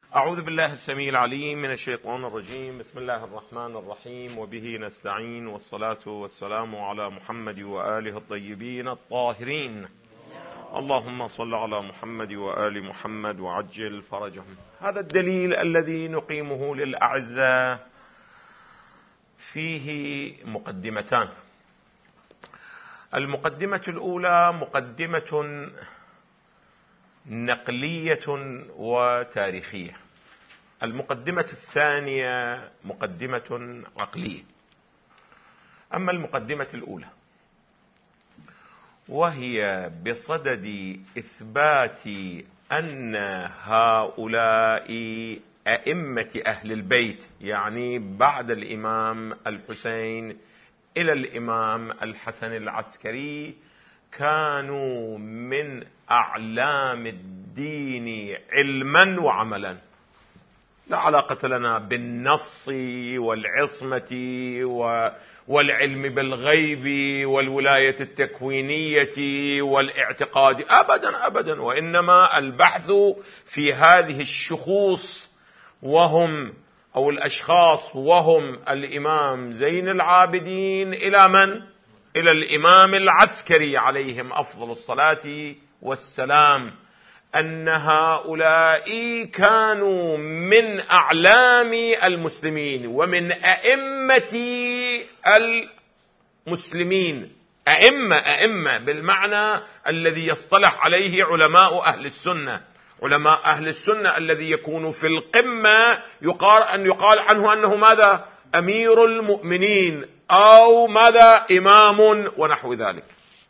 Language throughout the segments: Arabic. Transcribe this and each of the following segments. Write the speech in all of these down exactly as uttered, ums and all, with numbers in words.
أعوذ بالله السميع العليم من الشيطان الرجيم. بسم الله الرحمن الرحيم، وبه نستعين، والصلاة والسلام على محمد وآله الطيبين الطاهرين. اللهم صل على محمد وآل محمد وعجل فرجهم. هذا الدليل الذي نقيمه للأعزاء فيه مقدمتان. المقدمة الأولى مقدمة نقلية وتاريخية. المقدمة الثانية مقدمة عقلية. أما المقدمة الأولى وهي بصدد إثبات أن هؤلاء أئمة أهل البيت، يعني بعد الإمام الحسين إلى الإمام الحسن العسكري، كانوا من أعلام الدين علما وعملا. لا علاقة لنا بالنص والعصمة والعلم بالغيب والولاية التكوينية والاعتقاد، أبدا أبدا، وإنما البحث في هذه الشخوص وهم أو الأشخاص وهم الإمام زين العابدين إلى من؟ إلى الإمام العسكري عليهم أفضل الصلاة والسلام، أن هؤلاء كانوا من أعلام المسلمين ومن أئمة المسلمين. أئمة أئمة بالمعنى الذي يصطلح عليه علماء أهل السنة. علماء أهل السنة الذي يكون في القمة يقال أن يقال عنه أنه ماذا؟ أمير المؤمنين أو ماذا؟ إمام ونحو ذلك.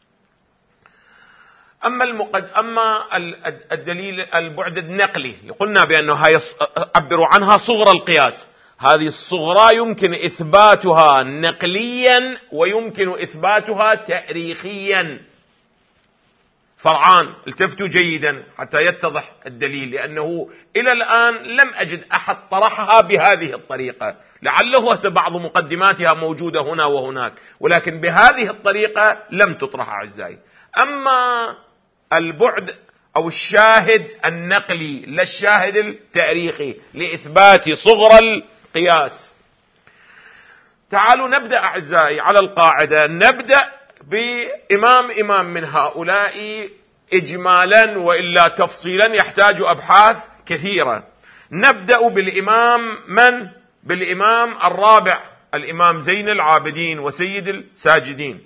أما المقد... أما الدليل البعد النقلي، قلنا بأنه هاي عبروا عنها صغرى القياس. هذه الصغرى يمكن إثباتها نقليا ويمكن إثباتها تاريخيا. فرعان، التفتوا جيدا حتى يتضح الدليل، لأنه إلى الآن لم أجد أحد طرحها بهذه الطريقة. لعله بعض مقدماتها موجودة هنا وهناك، ولكن بهذه الطريقة لم تطرح أعزائي. أما البعد أو الشاهد النقلي لا الشاهد التاريخي لإثبات صغر القياس. تعالوا نبدأ أعزائي على القاعدة. نبدأ بإمام إمام من هؤلاء إجمالا، وإلا تفصيلا يحتاج أبحاث كثيرة. نبدأ بالإمام من؟ بالإمام الرابع، الإمام زين العابدين وسيد الساجدين.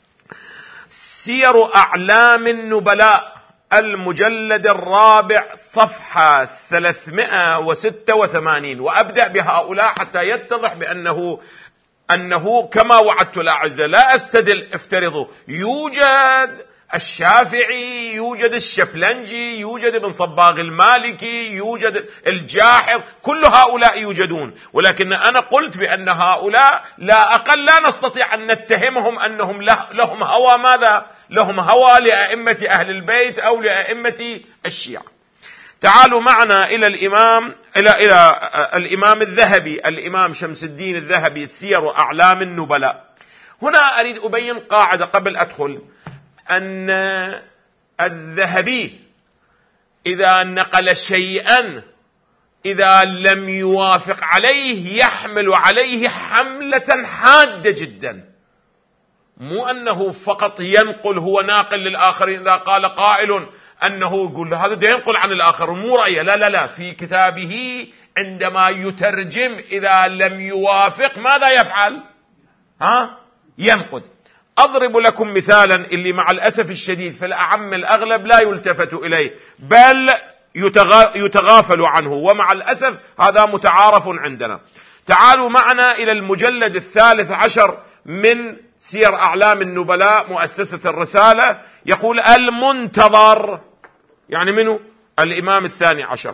سير أعلام النبلاء المجلد الرابع صفحة ثلاثمائة وستة وثمانين. وأبدأ بهؤلاء حتى يتضح بأنه أنه كما وعدت الأعزاء لا أستدل افترضوا. يوجد الشافعي، يوجد الشبلنجي، يوجد ابن صباغ المالكي، يوجد الجاحظ، كل هؤلاء يوجدون، ولكن أنا قلت بأن هؤلاء لا أقل لا نستطيع أن نتهمهم أنهم لهم هوى ماذا؟ لهم هوى لأئمة أهل البيت أو لأئمة الشيعة. تعالوا معنا إلى الإمام إلى إلى الإمام الذهبي، الإمام شمس الدين الذهبي، سير أعلام النبلاء. هنا أريد أبين قاعدة قبل أدخل، أن الذهبي إذا نقل شيئا إذا لم يوافق عليه يحمل عليه حملة حادة جدا. مو أنه فقط ينقل، هو ناقل للآخرين. إذا قال قائل أنه يقول هذا ده ينقل عن الآخر مو رأيه، لا لا لا، في كتابه عندما يترجم إذا لم يوافق ماذا يفعل؟ ها؟ ينقد. أضرب لكم مثالا اللي مع الأسف الشديد في الأعم الأغلب لا يلتفت إليه، بل يتغافل عنه، ومع الأسف هذا متعارف عندنا. تعالوا معنا إلى المجلد الثالث عشر من سير أعلام النبلاء، مؤسسة الرسالة. يقول المنتظر، يعني منه؟ الإمام الثاني عشر،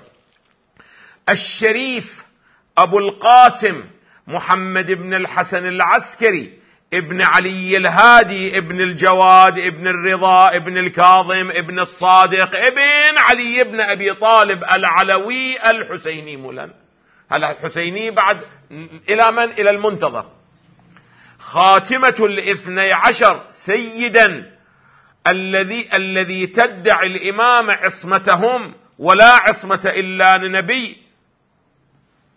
الشريف أبو القاسم محمد بن الحسن العسكري ابن علي الهادي ابن الجواد ابن الرضا ابن الكاظم ابن الصادق ابن علي بن أبي طالب العلوي الحسيني. مولانا هل الحسيني بعد إلى من؟ إلى المنتظر. خاتمة الاثني عشر سيدا الذي الذي تدعي الإمام عصمتهم ولا عصمة إلا لنبي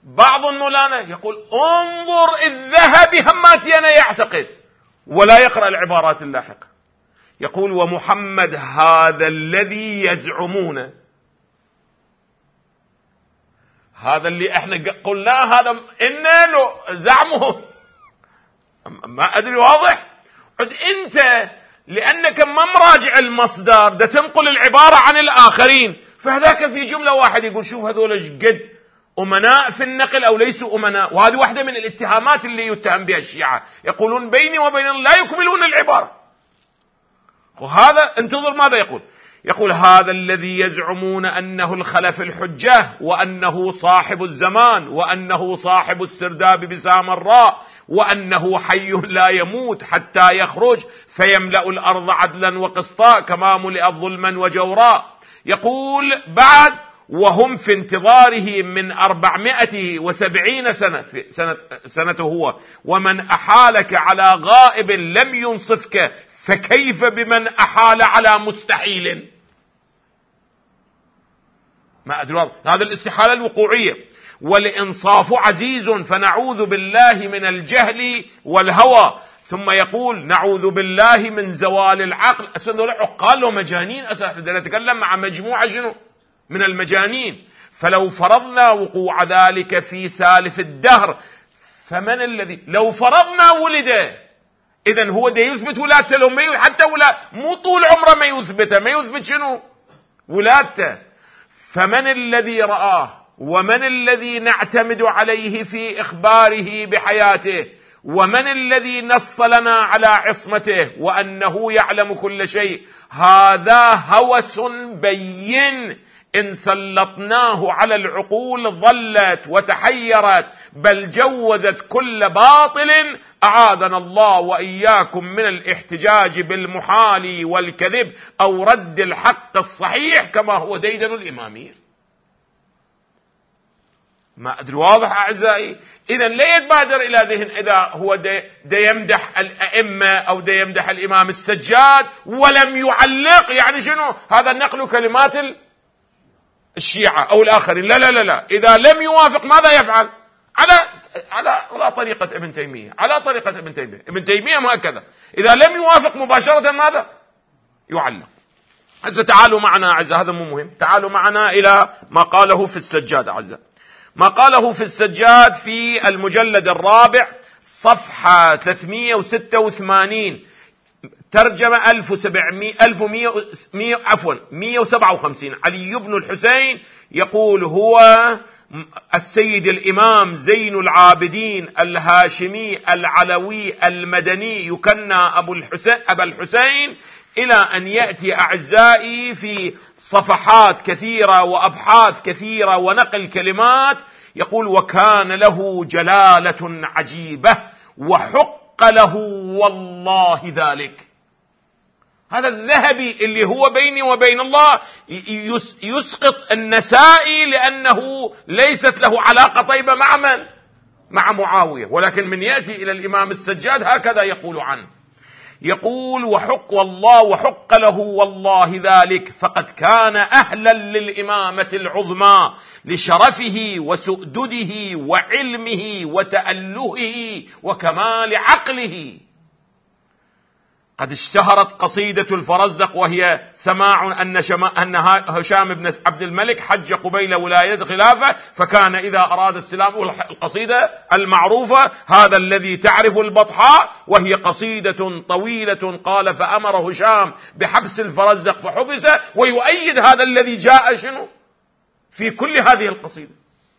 بعض المولانا يقول انظر الذهبي هماتي أنا يعتقد ولا يقرأ العبارات اللاحقة، يقول ومحمد هذا الذي يزعمون، هذا اللي احنا قلناه هذا إنه زعمه، ما أدري واضح؟ عد أنت لأنك ما مراجع المصدر ده تنقل العبارة عن الآخرين، فهذاك في جملة واحد يقول شوف هذول قد أمناء في النقل أو ليسوا أمناء. وهذه واحدة من الاتهامات اللي يتهم بها الشيعة، يقولون بيني وبين لا يكملون العبارة. وهذا انتظر ماذا يقول، يقول هذا الذي يزعمون أنه الخلف الحجة وأنه صاحب الزمان وأنه صاحب السرداب بسامراء وأنه حي لا يموت حتى يخرج فيملأ الأرض عدلا وقسطا كما ملئت ظلما وجورا. يقول بعد وهم في انتظاره من أربعمائة وسبعين سنة في سنة سنته هو، ومن أحالك على غائب لم ينصفك فكيف بمن أحال على مستحيل. ما أدري هذا الاستحالة الوقوعية. والإنصاف عزيز فنعوذ بالله من الجهل والهوى. ثم يقول نعوذ بالله من زوال العقل. أسأل عقال ومجانين، أسأل نتكلم مع مجموعة جنو من المجانين. فلو فرضنا وقوع ذلك في سالف الدهر فمن الذي لو فرضنا ولده، إذن هو ده يثبت ولادته لهم حتى ولا مو طول عمره ما يثبته، ما يثبت شنو ولادته. فمن الذي رآه ومن الذي نعتمد عليه في إخباره بحياته ومن الذي نص لنا على عصمته وأنه يعلم كل شيء؟ هذا هوس بين إن سلطناه على العقول ظلت وتحيرت بل جوزت كل باطل. أعاذنا الله وإياكم من الاحتجاج بالمحال والكذب أو رد الحق الصحيح كما هو ديدن الإمامية. ما أدري واضح أعزائي؟ إذن لا يتبادر إلى ذهن إذا هو دي, دي يمدح الأئمة أو دي يمدح الإمام السجاد ولم يعلق، يعني شنو هذا نقل كلمات الشيعة أو الآخرين. لا لا لا لا، إذا لم يوافق ماذا يفعل؟ على على على طريقة ابن تيمية، على طريقة ابن تيمية. ابن تيمية ما هكذا، إذا لم يوافق مباشرة ماذا؟ يعلق. هسه تعالوا معنا أعزائي، هذا مو مهم، تعالوا معنا إلى ما قاله في السجاد أعزائي. ما قاله في السجاد في المجلد الرابع صفحة ثلاثمائة وستة وثمانين ترجمة ألف وسبعمائة ألف ومئة عفوا مئة وسبعة وخمسين. علي بن الحسين يقول هو السيد الإمام زين العابدين الهاشمي العلوي المدني يكنى أبو الحسين أبا الحسين، إلى أن يأتي أعزائي في صفحات كثيرة وأبحاث كثيرة ونقل كلمات. يقول وكان له جلالة عجيبة وحق له والله ذلك. هذا الذهبي اللي هو بيني وبين الله يسقط النسائي لأنه ليست له علاقة طيبة مع من؟ مع معاوية، ولكن من يأتي إلى الإمام السجاد هكذا يقول عنه. يقول وحق والله وحق له والله ذلك، فقد كان أهلا للإمامة العظمى لشرفه وسؤدده وعلمه وتألهه وكمال عقله. قد اشتهرت قصيدة الفرزدق وهي سماع أن, أن هشام بن عبد الملك حج قبيل ولاية خلافة، فكان إذا أراد السلام. القصيدة المعروفة هذا الذي تعرف البطحاء، وهي قصيدة طويلة. قال فأمر هشام بحبس الفرزدق فحبس، ويؤيد هذا الذي جاء شنو في كل هذه القصيدة.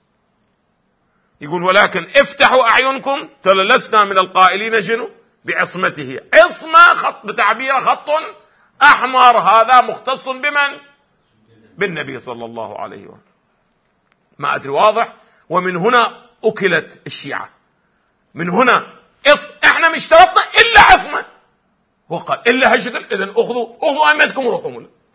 يقول ولكن افتحوا أعينكم لسنا من القائلين شنو بعصمته. عصمة خط بتعبير خط أحمر، هذا مختص بمن؟ بالنبي صلى الله عليه وسلم. ما أدري واضح؟ ومن هنا أكلت الشيعة، من هنا احنا مش اشترطنا إلا عصمة، هو قال إلا هالشكل، إذن أخذوا أخذوا أئمتكم وروحوا.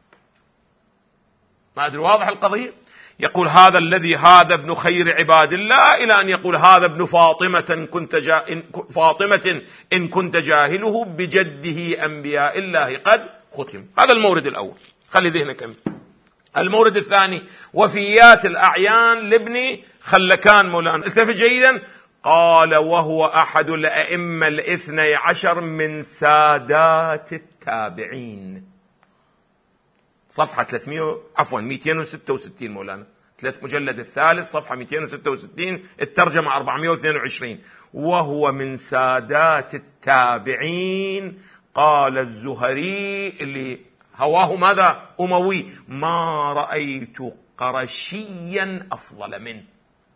ما أدري واضح القضية؟ يقول هذا الذي هذا ابن خير عباد الله، إلى أن يقول هذا ابن فاطمة كنت جا إن فاطمة إن كنت جاهله بجده أنبياء الله قد ختم. هذا المورد الأول، خلي ذهنك أمين. المورد الثاني وفيات الأعيان لابن خلكان مولانا، التفت جيدا، قال وهو أحد الأئمة الاثني عشر من سادات التابعين. صفحة ثلاثمائة عفوا مئتين وستة وستين مولانا، ثلاث مجلد الثالث صفحة مئتين وستة وستين، الترجمة أربعمائة واثنين وعشرين. وهو من سادات التابعين. قال الزهري اللي هواه ماذا؟ أموي، ما رأيت قرشيا أفضل منه.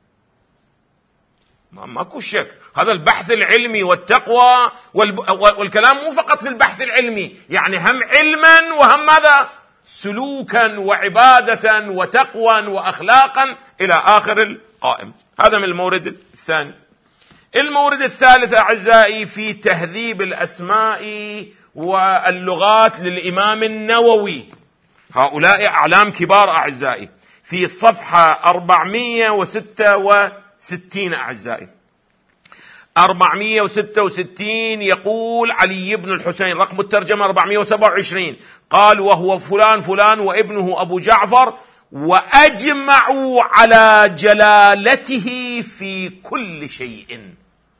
ماكو شك، هذا البحث العلمي والتقوى والكلام مو فقط في البحث العلمي، يعني هم علما وهم ماذا؟ سلوكا وعبادة وتقوى وأخلاقا إلى آخر القائم. هذا من المورد الثاني. المورد الثالث أعزائي في تهذيب الأسماء واللغات للإمام النووي. هؤلاء أعلام كبار أعزائي، في صفحة أربعمائة وستة وستين أعزائي، أربعمائة وستة وستين يقول علي بن الحسين، رقم الترجمة أربعمائة وسبعة وعشرين، قال وهو فلان فلان وابنه أبو جعفر، وأجمعوا على جلالته في كل شيء.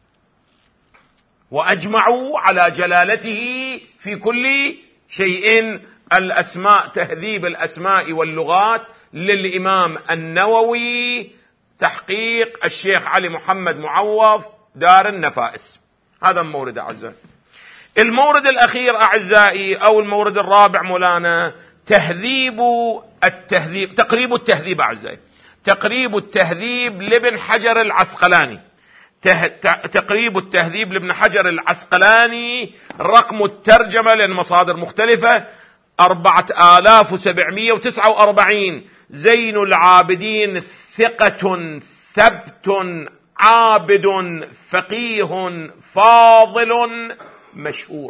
وأجمعوا على جلالته في كل شيء. الأسماء، تهذيب الأسماء واللغات للإمام النووي، تحقيق الشيخ علي محمد معوض، دار النفائس. هذا المورد أعزائي. المورد الأخير أعزائي أو المورد الرابع مولانا تهذيب التهذيب، تقريب التهذيب أعزائي، تقريب التهذيب لابن حجر العسقلاني، تقريب التهذيب لابن حجر العسقلاني، رقم الترجمة لأن مصادر مختلفة أربعة آلاف وسبعمائة وتسعة وأربعين. زين العابدين ثقة ثبت عابد فقيه فاضل مشهور.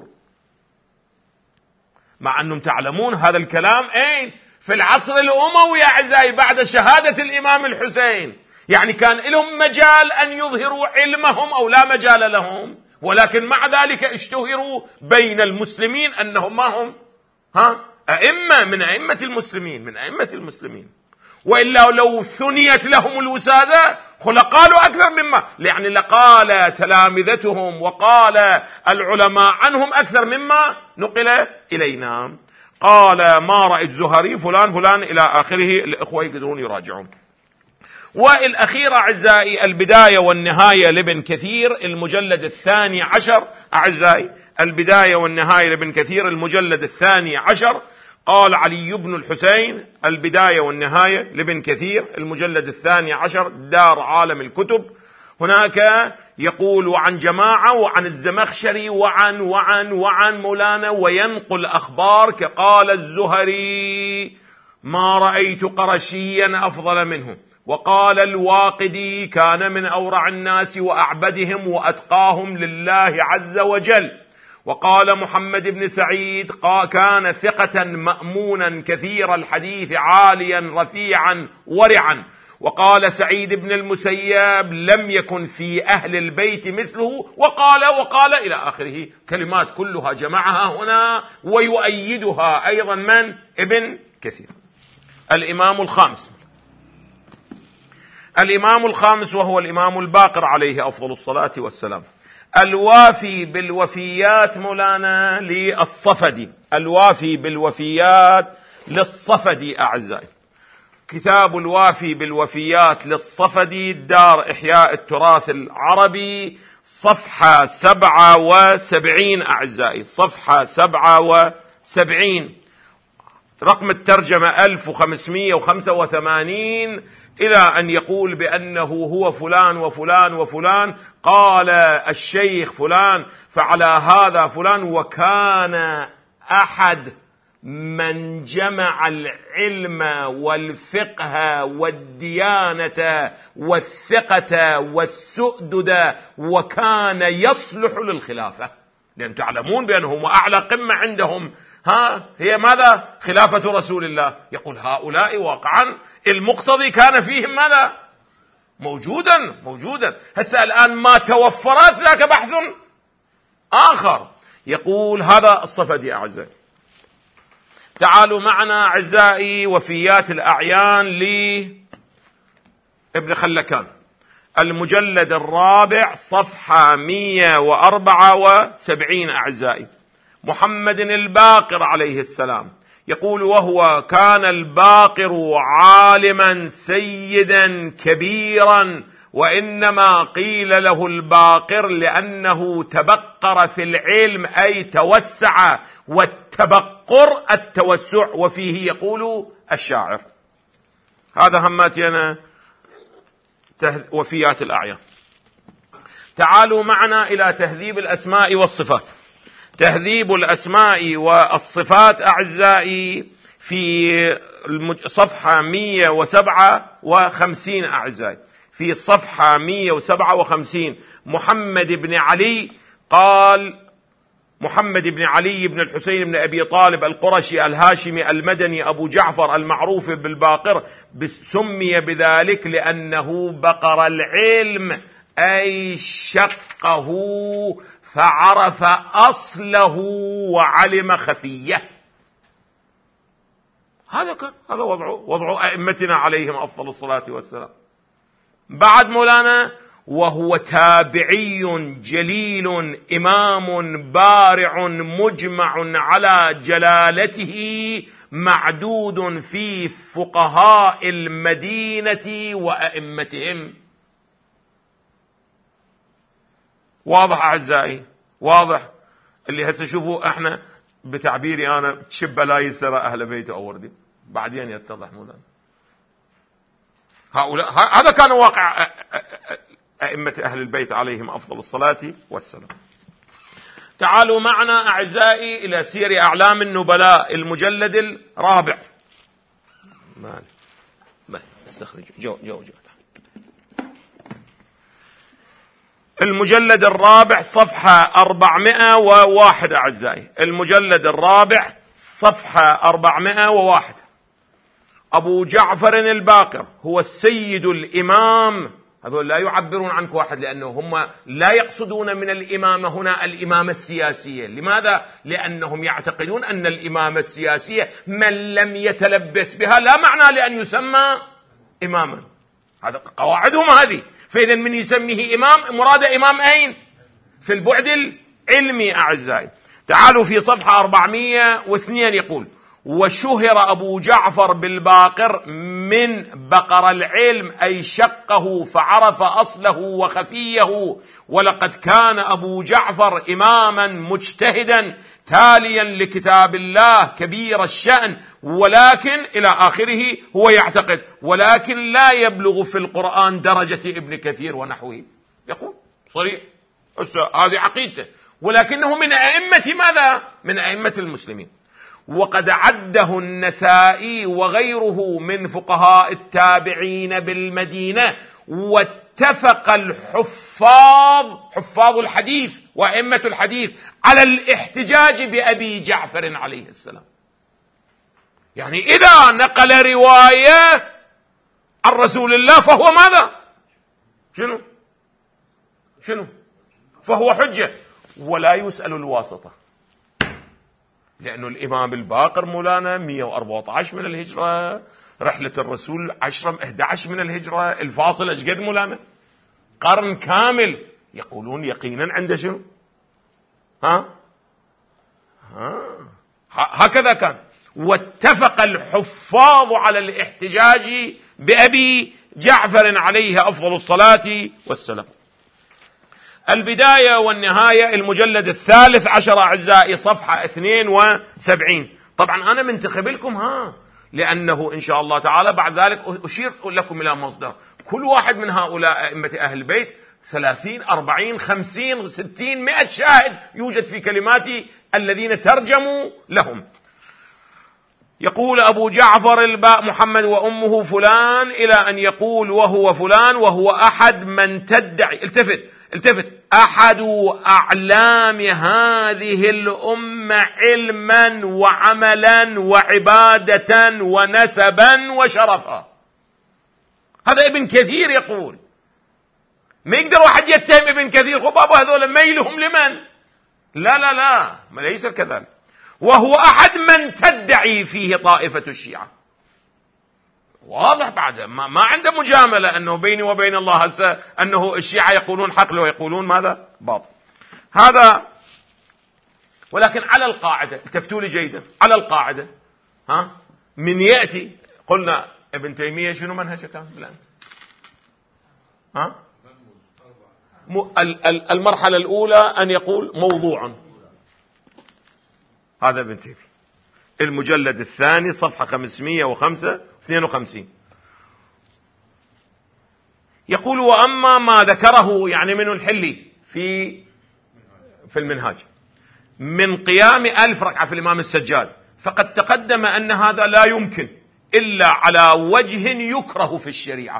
مع أنهم تعلمون هذا الكلام أين؟ في العصر الأموي أعزائي، بعد شهادة الإمام الحسين، يعني كان لهم مجال أن يظهروا علمهم أو لا مجال لهم، ولكن مع ذلك اشتهروا بين المسلمين أنهم ما هم ها أئمة من أئمة المسلمين، من أئمة المسلمين. وإلا لو ثنيت لهم الوسادة قالوا أكثر مما، يعني لقال تلامذتهم وقال العلماء عنهم أكثر مما نقل إلينا. قال ما رأيت زهري فلان فلان إلى آخره، الإخوة يقدرون يراجعون. والأخير أعزائي البداية والنهاية لابن كثير، المجلد الثاني عشر أعزائي، البداية والنهاية لابن كثير المجلد الثاني عشر. قال علي بن الحسين، البداية والنهاية لابن كثير المجلد الثاني عشر، دار عالم الكتب. هناك يقول وعن جماعة وعن الزمخشري وعن وعن وعن مولانا، وينقل أخبار كقال الزهري ما رأيت قرشيا أفضل منه. وقال الواقدي كان من أورع الناس وأعبدهم وأتقاهم لله عز وجل. وقال محمد بن سعيد كان ثقة مأمونا كثير الحديث عاليا رفيعا ورعا. وقال سعيد بن المسيب لم يكن في أهل البيت مثله، وقال وقال إلى آخره، كلمات كلها جمعها هنا ويؤيدها أيضا من؟ ابن كثير. الإمام الخامس، الإمام الخامس وهو الإمام الباقر عليه أفضل الصلاة والسلام، الوافي بالوفيات مولانا للصفدي، الوافي بالوفيات للصفدي أعزائي، كتاب الوافي بالوفيات للصفدي، دار إحياء التراث العربي، صفحة سبعة وسبعين أعزائي، صفحة سبعة وسبعين، رقم الترجمة ألف وخمسمائة وخمسة وثمانين، إلى أن يقول بأنه هو فلان وفلان وفلان، قال الشيخ فلان فعلى هذا فلان، وكان أحد من جمع العلم والفقه والديانة والثقة والسؤدد، وكان يصلح للخلافة، لأن تعلمون بأنهم أعلى قمة عندهم ها هي ماذا؟ خلافة رسول الله. يقول هؤلاء واقعا المقتضي كان فيهم ماذا؟ موجودا موجودا. هسه الآن ما توفرت ذاك بحث آخر. يقول هذا الصفدي أعزائي، تعالوا معنا أعزائي وفيات الأعيان لابن خلكان، المجلد الرابع صفحة مئة وأربعة وسبعين. أعزائي، محمد الباقر عليه السلام يقول: وهو كان الباقر عالما سيدا كبيرا، وإنما قيل له الباقر لأنه تبقر في العلم، أي توسع، والتبقر التوسع، وفيه يقول الشاعر. هذا هماتنا وفيات الأعيان. تعالوا معنا إلى تهذيب الأسماء والصفات. تهذيب الأسماء والصفات أعزائي في صفحة مئة وسبعة وخمسين. أعزائي، في صفحة مئة وسبعة وخمسين محمد بن علي قال: محمد بن علي بن الحسين بن أبي طالب القرشي الهاشمي المدني أبو جعفر المعروف بالباقر، سمي بذلك لأنه بقر العلم، أي شقه فعرف أصله وعلم خفيه. هذا كان هذا وضعه وضع أئمتنا عليهم أفضل الصلاة والسلام. بعد مولانا: وهو تابعي جليل إمام بارع مجمع على جلالته، معدود في فقهاء المدينة وأئمتهم. واضح أعزائي؟ واضح. اللي هسه شوفوا احنا بتعبيري أنا تشب لا يسرى أهل بيته أوردي، بعدين يتضح مولانا. هؤلاء هذا كان واقع أئمة أهل البيت عليهم أفضل الصلاة والسلام. تعالوا معنا أعزائي إلى سير أعلام النبلاء، المجلد الرابع. مالي مالي استخرج جو جو جو المجلد الرابع صفحة أربعمائة وواحد. أعزائي، المجلد الرابع صفحة أربعمائة وواحد. أبو جعفر الباقر هو السيد الإمام. هذول لا يعبرون عنك واحد، لأنه هم لا يقصدون من الإمامة هنا الإمامة السياسية. لماذا؟ لأنهم يعتقدون أن الإمامة السياسية من لم يتلبس بها لا معنى لأن يسمى إماما. هذا قواعدهم هذه. فإذا من يسميه إمام مراد إمام أين؟ في البعد العلمي. أعزائي، تعالوا في صفحة أربعمائة واثنين يقول: وشهر أبو جعفر بالباقر من بقر العلم، أي شقه فعرف أصله وخفيه، ولقد كان أبو جعفر إماما مجتهدا تاليا لكتاب الله كبير الشأن، ولكن إلى آخره هو يعتقد ولكن لا يبلغ في القرآن درجة ابن كثير ونحوه. يقول صريح هذه عقيدته، ولكنه من أئمة ماذا؟ من أئمة المسلمين. وقد عده النسائي وغيره من فقهاء التابعين بالمدينة، واتفق الحفاظ حفاظ الحديث وأئمة الحديث على الاحتجاج بأبي جعفر عليه السلام. يعني إذا نقل رواية عن رسول الله فهو ماذا؟ شنو؟ شنو؟ فهو حجة، ولا يسأل الواسطة، لأنه الإمام الباقر مولانا مئة وأربعة عشر من الهجرة، رحلة الرسول عشرة أحد عشر من الهجرة، الفاصل أشقد مولانا؟ قرن كامل. يقولون يقينا عنده شنو؟ ها؟ ها؟ هكذا كان. واتفق الحفاظ على الاحتجاج بأبي جعفر عليه أفضل الصلاة والسلام. البداية والنهاية، المجلد الثالث عشر أعزائي، صفحة اثنين وسبعين. طبعا أنا منتخب لكم ها، لأنه إن شاء الله تعالى بعد ذلك أشير لكم إلى مصدر. كل واحد من هؤلاء أئمة أهل البيت ثلاثين أربعين خمسين ستين مئة شاهد يوجد في كلمات الذين ترجموا لهم. يقول أبو جعفر الباء محمد وأمه فلان، إلى أن يقول وهو فلان، وهو أحد من تدعي، التفت التفت أحد أعلام هذه الأمة علما وعملا وعبادة ونسبا وشرفا. هذا ابن كثير يقول. ما يقدر واحد يتهم ابن كثير خبابه هذول ميلهم لمن؟ لا لا لا، ما ليس كذلك. وهو أحد من تدعي فيه طائفة الشيعة. واضح بعد ما, ما عنده مجاملة أنه بيني وبين الله هسه أنه الشيعة يقولون حق ويقولون ماذا باطل. هذا ولكن على القاعدة، التفتوا لي جيدا، على القاعدة ها من يأتي، قلنا ابن تيمية شنو منهجه كان الآن؟ ها المرحلة الأولى أن يقول موضوع، هذا ابن تيمية، المجلد الثاني صفحة خمسمائة وخمسة واثنين وخمسين، يقول وأما ما ذكره يعني من الحلي في في المنهاج من قيام ألف ركعة في الإمام السجاد، فقد تقدم أن هذا لا يمكن إلا على وجه يكره في الشريعة،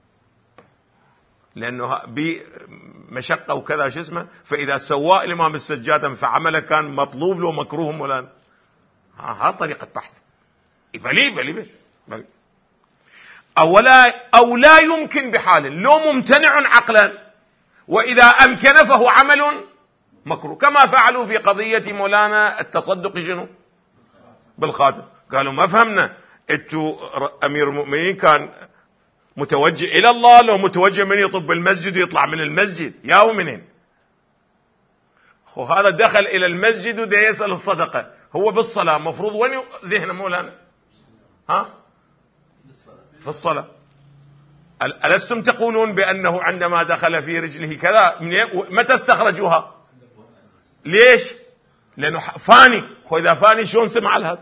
لأنه بمشقة وكذا شو اسمه، فإذا سوى الإمام السجاد فعمله كان مطلوب له مكروه ولا ها طريقة بحث بلي بلي بلي أو لا أو لا يمكن بحال، لو ممتنع عقلا، وإذا أمكن فهو عمل مكروه، كما فعلوا في قضية مولانا التصدق شنو بالخاتم، قالوا ما فهمنا انتو أمير المؤمنين كان متوجه إلى الله، لو متوجه من يطب المسجد ويطلع من المسجد ياو منين، وهذا دخل إلى المسجد وده يسأل الصدقة، هو بالصلاة مفروض وين ذهن مولانا؟ ها في الصلاة. ألستم تقولون بأنه عندما دخل في رجله كذا متى استخرجوها؟ ليش؟ لأنه فاني، وإذا فاني شلون سمع لهذا؟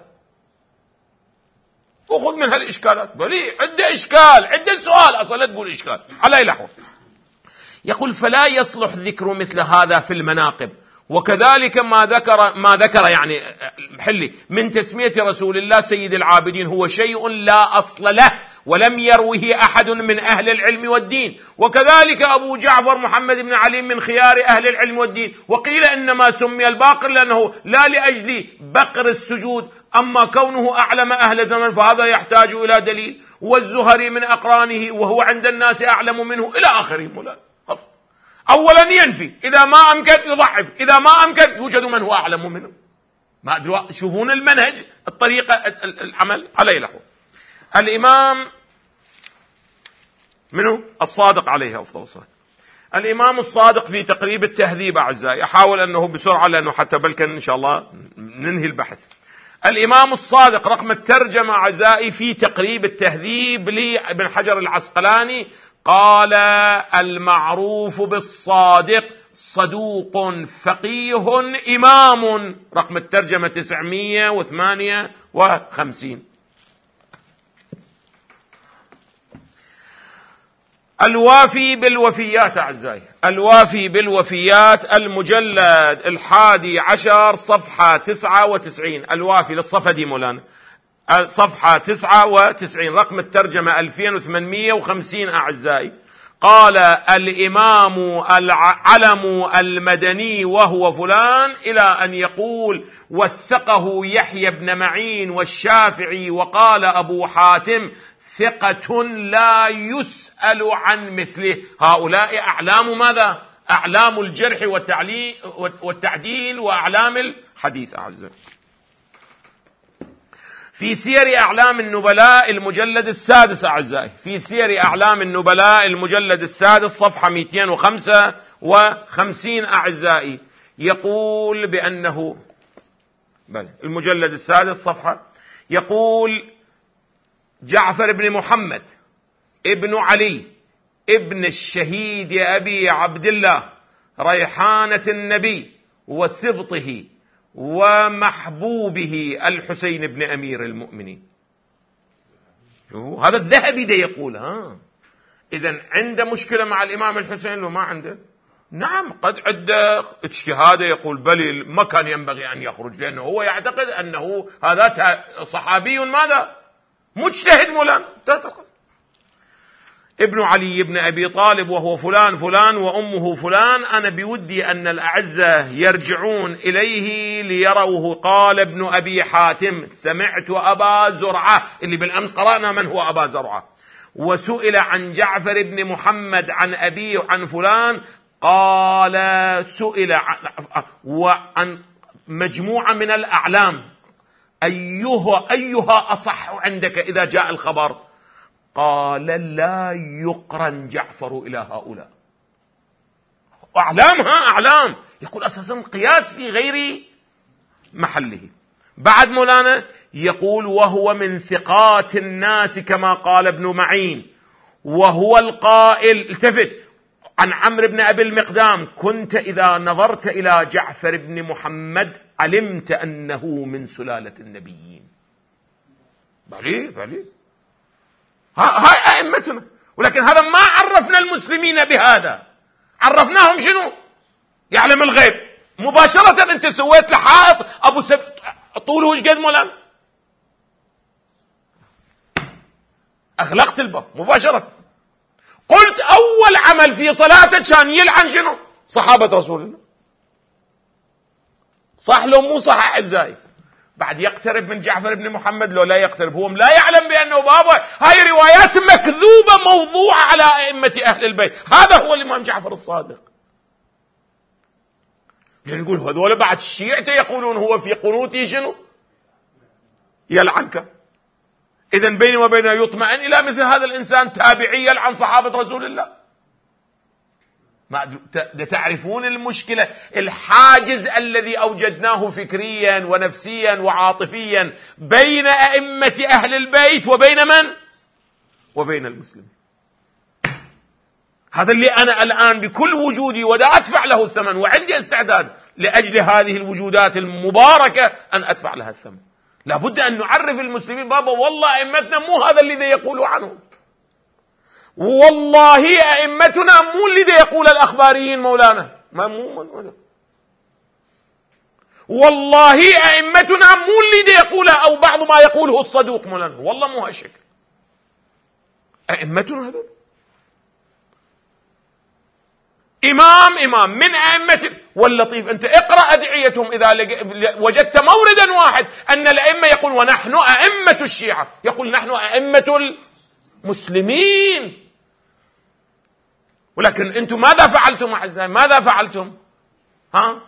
وخذ من هالإشكالات، بلي عنده إشكال، عنده سؤال أصلا لا تقول إشكال على أي لحظة. يقول فلا يصلح ذكر مثل هذا في المناقب، وكذلك ما ذكر ما ذكر يعني حلي من تسمية رسول الله سيد العابدين هو شيء لا أصل له ولم يروه أحد من أهل العلم والدين، وكذلك أبو جعفر محمد بن علي من خيار أهل العلم والدين، وقيل إنما سمي الباقر لأنه لا لأجل بقر السجود، أما كونه أعلم أهل زمن فهذا يحتاج إلى دليل، والزهري من أقرانه وهو عند الناس أعلم منه إلى آخره. مولانا أولا ينفي، إذا ما أمكن يضعف، إذا ما أمكن يوجد من هو أعلم منه. ما أدري شوفون المنهج، الطريقة، العمل على لحظة. الإمام منه الصادق عليه أفضل الصلاة، الإمام الصادق في تقريب التهذيب أعزائي، أحاول أنه بسرعة لأنه حتى بلكن إن شاء الله ننهي البحث. الإمام الصادق رقم الترجمة أعزائي في تقريب التهذيب لابن حجر العسقلاني قال المعروف بالصادق صدوق فقيه إمام، رقم الترجمة تسعمائة وثمانية وخمسين. الوافي بالوفيات أعزائي، الوافي بالوفيات المجلد الحادي عشر صفحة تسعة وتسعين، الوافي للصفدي مولانا صفحة تسعة وتسعين، رقم الترجمة ألفين وثمانمائة وخمسين أعزائي. قال الإمام العلم المدني وهو فلان، إلى أن يقول وثقه يحيى بن معين والشافعي، وقال أبو حاتم ثقة لا يسأل عن مثله. هؤلاء أعلام ماذا؟ أعلام الجرح والتعديل وأعلام الحديث أعزائي. في سير أعلام النبلاء المجلد السادس أعزائي، في سير أعلام النبلاء المجلد السادس صفحة مئتين وخمسة وخمسين أعزائي، يقول بأنه بل المجلد السادس صفحة، يقول جعفر بن محمد ابن علي ابن الشهيد أبي عبد الله ريحانة النبي وسبطه ومحبوبه الحسين بن أمير المؤمنين. هذا الذهبي ده يقول ها إذن عنده مشكلة مع الإمام الحسين وما عنده؟ نعم قد عنده اجتهاد، يقول بل ما كان ينبغي أن يخرج، لأنه هو يعتقد أنه هذا صحابي ماذا مجتهد مولانا. ابن علي ابن أبي طالب وهو فلان فلان وأمه فلان، أنا بودي أن الأعزة يرجعون إليه ليروه. قال ابن أبي حاتم سمعت أبا زرعة، اللي بالأمس قرأنا من هو أبا زرعة، وسئل عن جعفر بن محمد عن أبيه عن فلان، قال سئل عن, وعن مجموعة من الأعلام، أيها, أيها أصح عندك إذا جاء الخبر؟ قال لا يقرن جعفر إلى هؤلاء. أعلامها أعلام، يقول أساسا قياس في غير محله. بعد مولانا يقول وهو من ثقات الناس كما قال ابن معين، وهو القائل، التفت، عن عمرو بن أبي المقدام: كنت إذا نظرت إلى جعفر بن محمد علمت أنه من سلالة النبيين. بلي بلي هاي أئمتنا، ولكن هذا ما عرفنا المسلمين بهذا، عرفناهم شنو؟ يعلم الغيب. مباشرة أنت سويت لحائط أبو سب... طوله وش قد مولانا؟ أغلقت الباب مباشرة. قلت أول عمل في صلاتك كان يلعن شنو؟ صحابة رسول الله. صح لو مو صح أعزائي؟ بعد يقترب من جعفر بن محمد لو لا يقترب، هو لا يعلم بأنه بابا هاي روايات مكذوبة موضوعة على أئمة أهل البيت. هذا هو الإمام جعفر الصادق. يعني يقول هذول بعد الشيعة يقولون هو في قنوتي شنو؟ يلعنك. إذن بيني وبينه يطمئن إلى مثل هذا الإنسان تابعي يلعن صحابة رسول الله؟ ما تعرفون المشكلة، الحاجز الذي أوجدناه فكريا ونفسيا وعاطفيا بين أئمة أهل البيت وبين من؟ وبين المسلمين. هذا اللي أنا الآن بكل وجودي ودا أدفع له الثمن، وعندي استعداد لأجل هذه الوجودات المباركة أن أدفع لها الثمن. لابد أن نعرف المسلمين بابا والله أئمتنا مو هذا الذي يقولوا عنه، والله أئمتنا مو الذي يقول الأخباريين مولانا، ما مو مو والله أئمتنا مو الذي يقول أو بعض ما يقوله الصدوق مولانا، والله مو هالشكل. أئمتنا هذول إمام إمام من أئمة. واللطيف أنت اقرأ أدعيتهم إذا وجدت موردا واحد أن الأئمة يقول ونحن أئمة الشيعة، يقول نحن أئمة المسلمين. ولكن أنتم ماذا فعلتم أعزائي؟ ماذا فعلتم؟ ها؟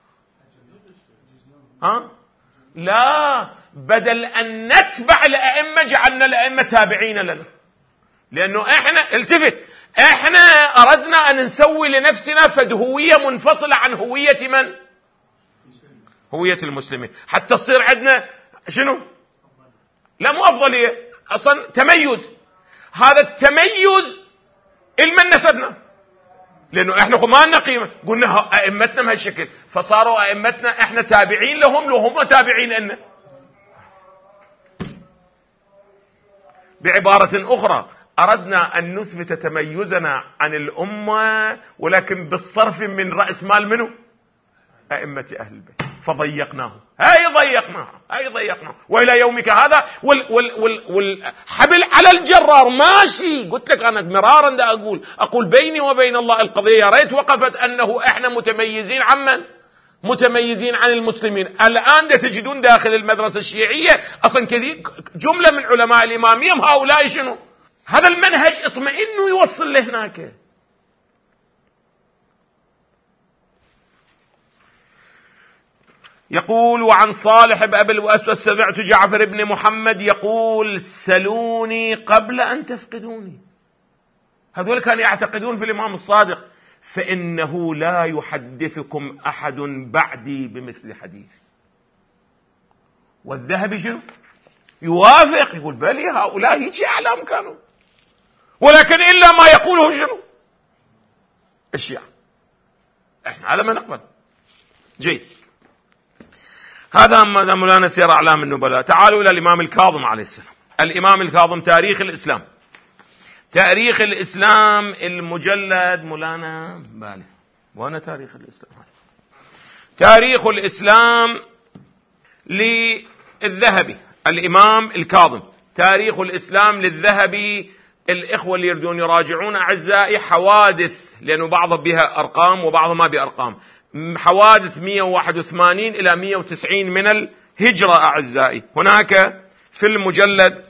ها؟ لا، بدل أن نتبع الأئمة جعلنا الأئمة تابعين لنا، لأنه إحنا التفت إحنا أردنا أن نسوي لنفسنا فدهوية منفصلة عن هوية من؟ هوية المسلمين، حتى تصير عندنا شنو؟ لا مو أفضلية، أصلا تميز. هذا التميز المن نسبنا، لأنه إحنا ما لنا قيمة، قلنا أئمتنا بهالشكل فصاروا أئمتنا إحنا تابعين لهم لو هم تابعين لنا. بعبارة أخرى أردنا أن نثبت تميزنا عن الأمة، ولكن بالصرف من رأس مال منه؟ أئمة أهل البيت، فضيقناه. هاي ضيقناه هاي ضيقناه وإلى يومك هذا وال وال وال والحبل على الجرار ماشي. قلت لك أنا مرارا دا أقول أقول بيني وبين الله القضية يا ريت وقفت أنه إحنا متميزين عن من؟ متميزين عن المسلمين. الآن دا تجدون داخل المدرسة الشيعية أصلا كثير جملة من علماء الإمامية هؤلاء شنو؟ هذا المنهج اطمئنوا يوصل لهناك. يقول وعن صالح بن أبي الأسود سمعت جعفر بن محمد يقول سلوني قبل أن تفقدوني. هذول كانوا يعتقدون في الإمام الصادق، فإنه لا يحدثكم أحد بعدي بمثل حديثي. والذهبي شنو؟ يوافق، يقول بلي هؤلاء هيك أعلام كانوا، ولكن إلا ما يقوله شنو؟ الشيعة. إحنا هذا ما نقبل. جيد، هذا ماذا مولانا سير أعلام النبلاء. تعالوا إلى الإمام الكاظم عليه السلام. الإمام الكاظم تاريخ الإسلام، تاريخ الإسلام المجلد مولانا بالي وانا تاريخ الإسلام، تاريخ الإسلام للذهبي، الإمام الكاظم تاريخ الإسلام للذهبي. الإخوة اللي يريدون يراجعون أعزائي حوادث، لأنه بعض بها أرقام وبعض ما بأرقام، حوادث مئة وواحد وثمانين إلى مئة وتسعين من الهجرة أعزائي. هناك في المجلد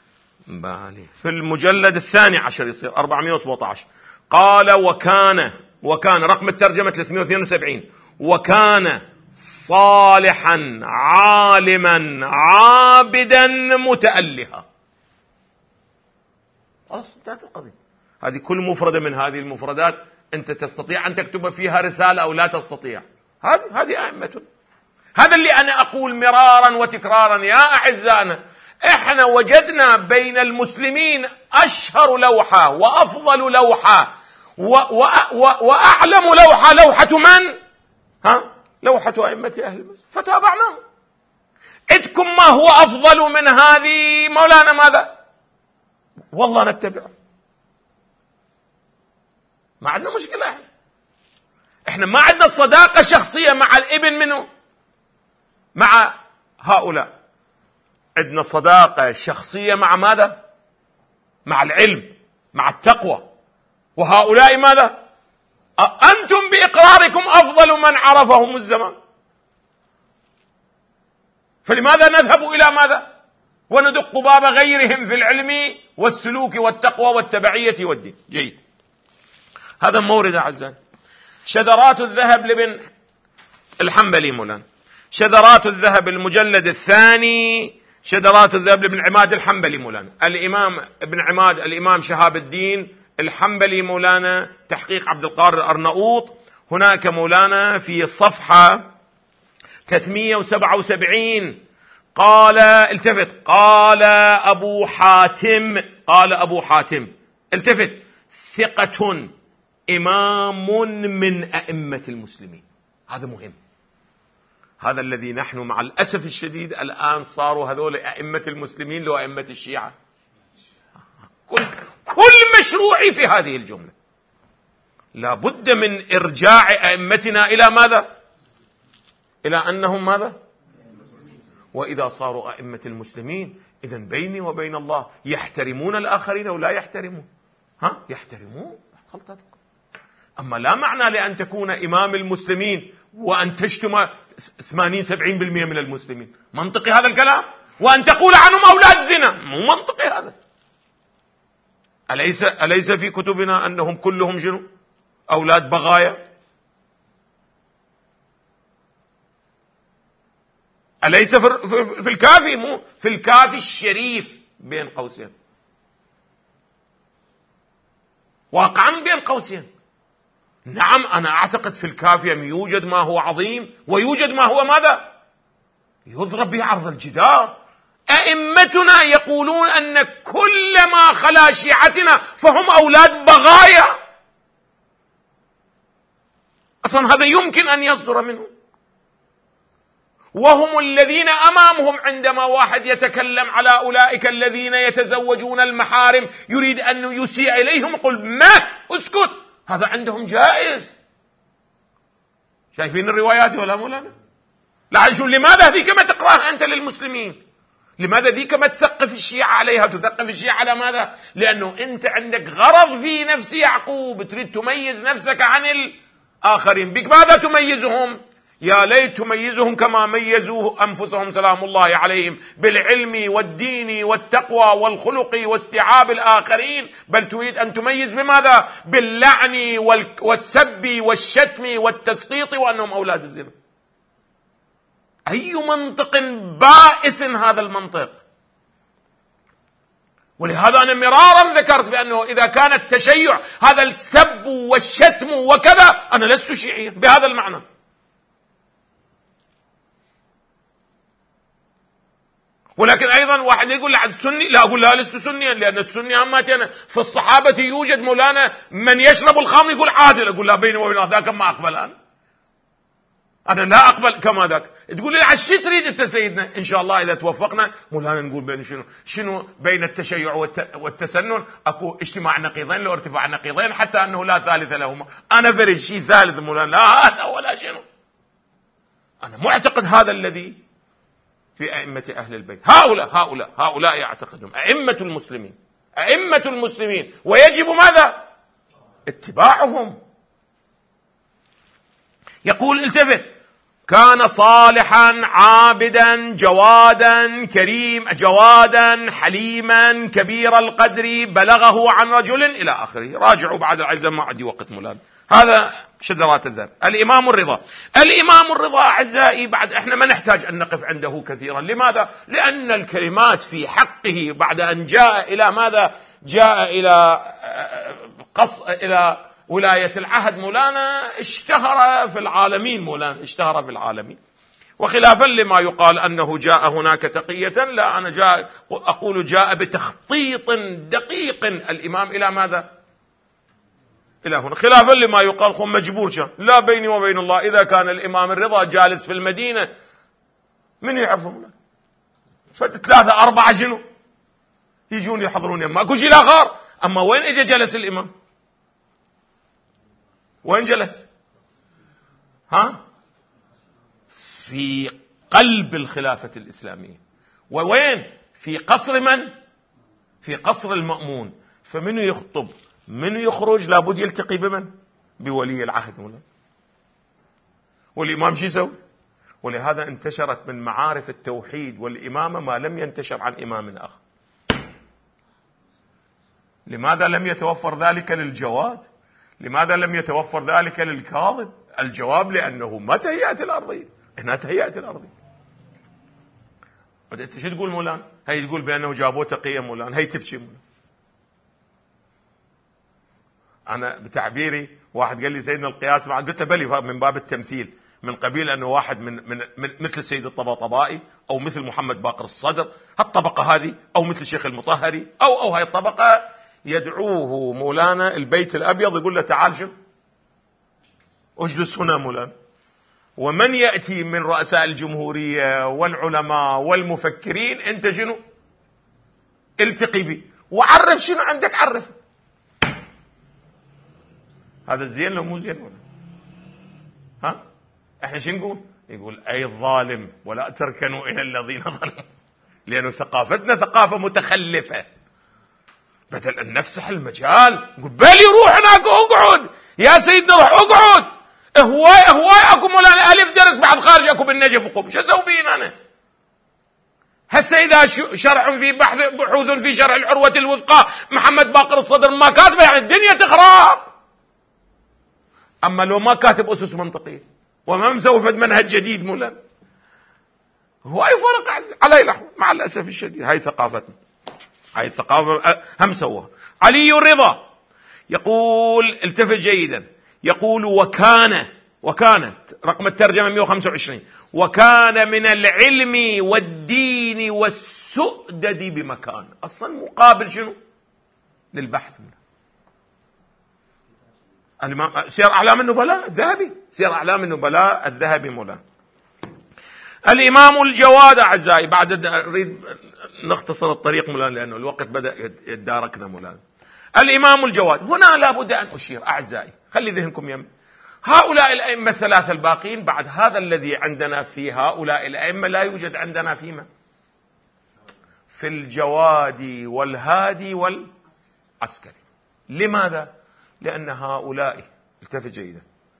بالي في المجلد الثاني عشر يصير أربعمئة وسبعة عشر قال وكان وكان رقم الترجمة ثلاثمائة واثنين وسبعين، وكان صالحا عالما عابدا متألها. خلاص انتهت القضية. هذه كل مفردة من هذه المفردات أنت تستطيع أن تكتب فيها رسالة أو لا تستطيع. هذه هذه أئمة. هذا اللي أنا أقول مرارا وتكرارا يا أعزائنا، إحنا وجدنا بين المسلمين أشهر لوحة وأفضل لوحة وأعلم لوحة، لوحة من؟ ها؟ لوحة أئمة أهل المسجد، فتابعناه. عندكم ما هو أفضل من هذه مولانا ماذا؟ والله نتبعه، ما عندنا مشكلة. احنا احنا ما عندنا صداقة شخصية مع الابن منه مع هؤلاء، عندنا صداقة شخصية مع ماذا؟ مع العلم، مع التقوى. وهؤلاء ماذا؟ أنتم بإقراركم أفضل من عرفهم الزمان، فلماذا نذهب إلى ماذا؟ وندق باب غيرهم في العلم والسلوك والتقوى والتبعية والدين. جيد، هذا مورد أعزائي. شذرات الذهب لابن الحنبلي مولانا، شذرات الذهب المجلد الثاني، شذرات الذهب لابن عماد الحنبلي مولانا، الإمام ابن عماد الإمام شهاب الدين الحنبلي مولانا، تحقيق عبد القادر الأرناؤوط. هناك مولانا في الصفحة ثلاثمائة وسبعة وسبعين قال، التفت، قال أبو حاتم، قال أبو حاتم، التفت، ثقة إمام من أئمة المسلمين. هذا مهم، هذا الذي نحن مع الأسف الشديد الآن صاروا هذول أئمة المسلمين لو أئمة الشيعة. كل, كل مشروعي في هذه الجملة. لا بد من إرجاع أئمتنا إلى ماذا؟ إلى أنهم ماذا؟ وإذا صاروا أئمة المسلمين إذن بيني وبين الله يحترمون الآخرين ولا يحترمون؟ ها؟ يحترمون. خلطت. أما لا معنى لأن تكون إمام المسلمين وأن تشتم ثمانين سبعين بالمئة من المسلمين. منطقي هذا الكلام؟ وأن تقول عنهم أولاد زنا، مو منطقي هذا. أليس, أليس في كتبنا أنهم كلهم جنو أولاد بغايا؟ أليس في الكافي؟ مو في الكافي الشريف بين قوسين، واقعا بين قوسين. نعم أنا أعتقد في الكافي أن يوجد ما هو عظيم ويوجد ما هو ماذا؟ يضرب به عرض الجدار. أئمتنا يقولون أن كل ما خلا شيعتنا فهم أولاد بغايا. أصلا هذا يمكن أن يصدر منهم، وهم الذين أمامهم عندما واحد يتكلم على أولئك الذين يتزوجون المحارم يريد أن يسيء إليهم يقول ما اسكت، هذا عندهم جائز. شايفين الروايات ولا مولانا؟ لا شو لماذا ذيك ما تقراها أنت للمسلمين؟ لماذا ذيك ما تثقف الشيعة عليها؟ تثقف الشيعة على ماذا؟ لأنه أنت عندك غرض في نفس يعقوب، تريد تميز نفسك عن الآخرين. بك ماذا تميزهم؟ يا ليت تميزهم كما ميزوه أنفسهم سلام الله عليهم، بالعلم والدين والتقوى والخلق واستيعاب الآخرين، بل تريد أن تميز بماذا؟ باللعن والسب والشتم والتسقيط وأنهم أولاد الزنا. أي منطق بائس هذا المنطق؟ ولهذا أنا مرارا ذكرت بأنه إذا كان التشيع هذا السب والشتم وكذا أنا لست شيعيا بهذا المعنى. ولكن أيضا واحد يقول لعد السني، لا أقول لا لست سنيا، لأن السني عامة في الصحابة يوجد مولانا من يشرب الخمر يقول عادل، أقول لا بيني وبين ذاك ما أقبل، أنا أنا لا أقبل كما ذاك. تقول لي عشي تريد أنت سيدنا؟ إن شاء الله إذا توفقنا مولانا نقول بين شنو شنو بين التشيع والتسنن أكو اجتماع نقيضين لو ارتفاع نقيضين حتى أنه لا ثالث لهما. أنا فرج شيء ثالث مولانا لا هذا ولا شنو. أنا معتقد هذا الذي في أئمة أهل البيت. هؤلاء هؤلاء هؤلاء يعتقدون أئمة المسلمين، أئمة المسلمين، ويجب ماذا؟ اتباعهم. يقول التفت، كان صالحا عابدا جوادا كريم جوادا حليما كبير القدر بلغه عن رجل إلى آخره. راجعوا بعد العزم، ما عندي وقت مولانا، هذا شذرات الذهب. الإمام الرضا، الإمام الرضا أعزائي بعد إحنا ما نحتاج أن نقف عنده كثيرا. لماذا؟ لأن الكلمات في حقه بعد أن جاء إلى ماذا؟ جاء إلى قص إلى ولاية العهد مولانا اشتهر في العالمين، مولانا اشتهر في العالمين. وخلافا لما يقال أنه جاء هناك تقية، لا، أنا جاء أقول جاء بتخطيط دقيق الإمام إلى ماذا؟ إلى هنا. خلافا لما يقال خم مجبور شا. لا، بيني وبين الله إذا كان الإمام الرضا جالس في المدينة من يعرفهم؟ ثلاثة أربعة شنو يجون يحضرون، ماكو شيء لا غار. أما وين إجا جلس الإمام؟ وين جلس؟ ها؟ في قلب الخلافة الإسلامية. ووين؟ في قصر من؟ في قصر المأمون. فمنو يخطب؟ منو يخرج؟ لابد يلتقي بمن؟ بولي العهد مولانا. والإمام شو يسوي؟ ولهذا انتشرت من معارف التوحيد والإمامة ما لم ينتشر عن إمام آخر. لماذا لم يتوفر ذلك للجواد؟ لماذا لم يتوفر ذلك للكاظم؟ الجواب لأنه ما تهيأت الأرضية، هنا تهيأت الأرضية. أنت شو تقول مولانا؟ هي تقول بأنه جابوه تقية مولانا، هي تبكي مولانا. أنا بتعبيري واحد قال لي سيدنا القياس معه، قلت بلي من باب التمثيل، من قبيل أنه واحد من, من, من مثل سيد الطباطبائي أو مثل محمد باقر الصدر، هالطبقة هذه، أو مثل شيخ المطهري، أو أو هاي الطبقة يدعوه مولانا البيت الأبيض يقول له تعال شو اجلس هنا مولانا. ومن يأتي من رؤساء الجمهورية والعلماء والمفكرين أنت شنو التقي بي وعرف شنو عندك، عرف. هذا زين لو مو زين ولا ها؟ احنا شو نقول؟ يقول اي الظالم ولا تركنوا الى الذين ظلموا، لانه ثقافتنا ثقافه متخلفه. بدل ان نفسح المجال نقول بلي روح هناك اقعد يا سيدنا، روح اقعد. هواي هواي اكو مولانا الف درس بعد خارج اكو بالنجف وقوم، شو اسوي بين انا؟ هسه اذا شرع في بحث بحوث في شرع العروه الوثقى محمد باقر الصدر ما كاتبه يعني الدنيا تخرب. اما لو ما كاتب اسس منطقيه وما مسوي فد منهج جديد مولانا، هواي فرق على الاحوال مع الاسف الشديد. هاي ثقافتنا، هاي الثقافه هم سووها. علي الرضا يقول، التفت جيدا، يقول وكان وكانت رقم الترجمه مئة وخمسة وعشرين، وكان من العلم والدين والسؤدد بمكان. اصلا مقابل شنو للبحث. سير أعلام النبلاء الذهبي، سير أعلام النبلاء الذهبي مولانا. الإمام الجواد أعزائي، بعد أريد نختصر الطريق مولانا لأنه الوقت بدأ يتداركنا مولانا. الإمام الجواد هنا لابد أن أشير أعزائي، خلي ذهنكم يم هؤلاء الأئمة الثلاثة الباقين. بعد هذا الذي عندنا في هؤلاء الأئمة لا يوجد عندنا فيما في الجواد والهادي والعسكري. لماذا؟ لأن هؤلاء، التفت جيدا،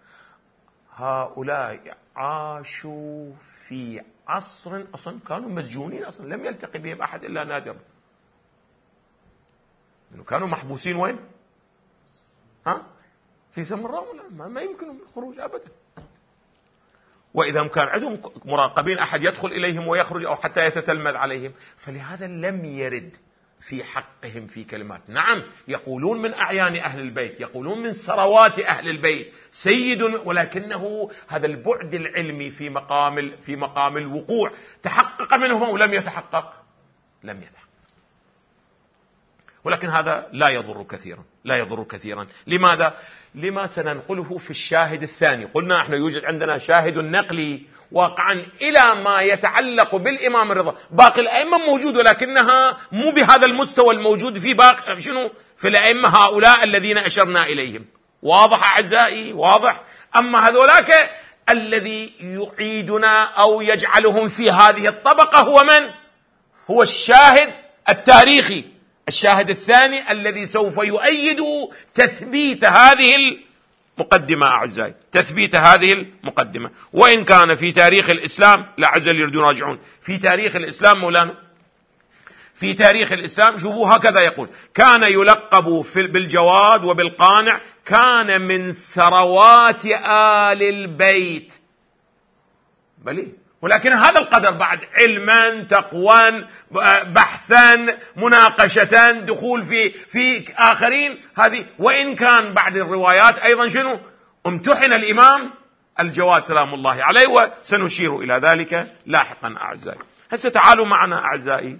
هؤلاء عاشوا في عصر أصلا كانوا مسجونين، أصلا لم يلتقي بهم أحد إلا نادرا. كانوا محبوسين وين؟ ها؟ في سمراء، ما, ما يمكن الخروج أبدا. وإذا كان عندهم مراقبين أحد يدخل إليهم ويخرج أو حتى يتتلمذ عليهم، فلهذا لم يرد في حقهم في كلمات. نعم يقولون من أعيان أهل البيت، يقولون من ثروات أهل البيت سيد، ولكنه هذا البعد العلمي في مقام في مقام الوقوع تحقق منهم أو لم يتحقق؟ لم يتحقق. ولكن هذا لا يضر كثيرا، لا يضر كثيرا. لماذا؟ لما سننقله في الشاهد الثاني. قلنا احنا يوجد عندنا شاهد نقلي واقعا إلى ما يتعلق بالإمام الرضا. باقي الأئمة موجود ولكنها مو بهذا المستوى الموجود في باقي شنو في الأئمة هؤلاء الذين أشرنا إليهم. واضح أعزائي؟ واضح. أما هذولاك الذي يعيدنا أو يجعلهم في هذه الطبقة هو من؟ هو الشاهد التاريخي، الشاهد الثاني الذي سوف يؤيد تثبيت هذه المقدمة أعزائي، تثبيت هذه المقدمة. وإن كان في تاريخ الإسلام لعزل يردون راجعون، في تاريخ الإسلام مولانا في تاريخ الإسلام شوفوا هكذا يقول: كان يلقب بالجواد وبالقانع، كان من ثروات آل البيت. بلي، ولكن هذا القدر بعد علما، تقوى، بحثا، مناقشة، دخول في في آخرين، هذه. وإن كان بعد الروايات أيضا شنو؟ امتحن الإمام الجواد سلام الله عليه، وسنشير إلى ذلك لاحقا أعزائي. هسه تعالوا معنا أعزائي.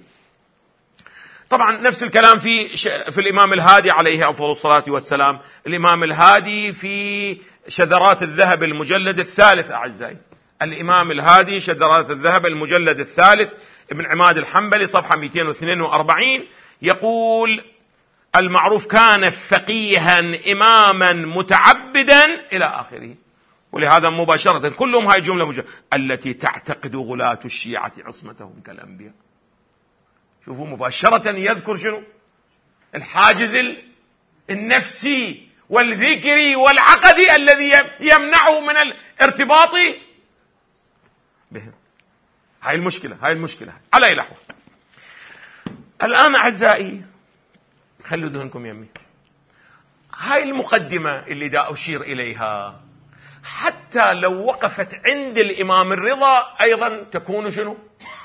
طبعا نفس الكلام في في الإمام الهادي عليه أفضل الصلاة والسلام. الإمام الهادي في شذرات الذهب المجلد الثالث أعزائي، الإمام الهادي شذرات الذهب المجلد الثالث، ابن عماد الحنبلي، صفحة مئتين واثنين وأربعين، يقول: المعروف كان فقيها إماما متعبدا إلى آخره. ولهذا مباشرة كلهم هاي الجملة مجرد التي تعتقد غلاة الشيعة عصمتهم كالأنبياء. شوفوا مباشرة يذكر شنو؟ الحاجز النفسي والذكري والعقدي الذي يمنعه من الارتباط بهم. هاي المشكلة، هاي المشكلة على أي لحظة. الآن أعزائي خلوا ذهنكم يمي، هاي المقدمة اللي دا أشير إليها حتى لو وقفت عند الإمام الرضا أيضا تكون شنو؟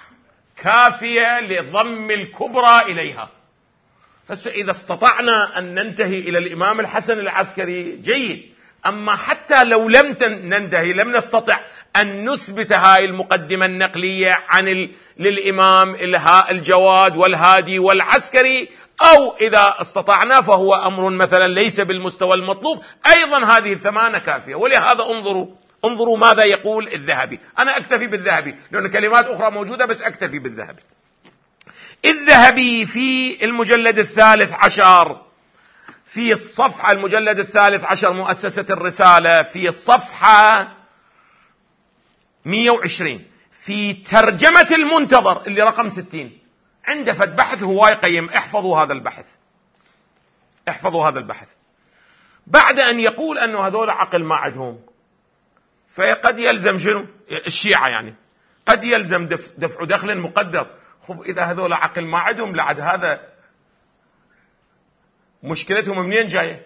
كافية لضم الكبرى إليها. إذا استطعنا أن ننتهي إلى الإمام الحسن العسكري جيد، أما حتى لو لم ننتهي، لم نستطع أن نثبت هاي المقدمة النقلية عن ال... للإمام الجواد والهادي والعسكري، أو إذا استطعنا فهو أمر مثلا ليس بالمستوى المطلوب، أيضا هذه الثمانة كافية. ولهذا انظروا انظروا ماذا يقول الذهبي. أنا أكتفي بالذهبي لأن كلمات أخرى موجودة، بس أكتفي بالذهبي. الذهبي في المجلد الثالث عشر، في الصفحة المجلد الثالث عشر، مؤسسة الرسالة، في الصفحة مئة وعشرين، في ترجمة المنتظر اللي رقم ستين، عنده فد بحث هواي قيم. احفظوا هذا البحث، احفظوا هذا البحث. بعد أن يقول أنه هذول عقل ما عندهم، فقد يلزم شنو؟ الشيعة يعني قد يلزم دفع دخل مقدر. خب إذا هذول عقل ما عندهم، لعد هذا مشكلتهم منين جاية؟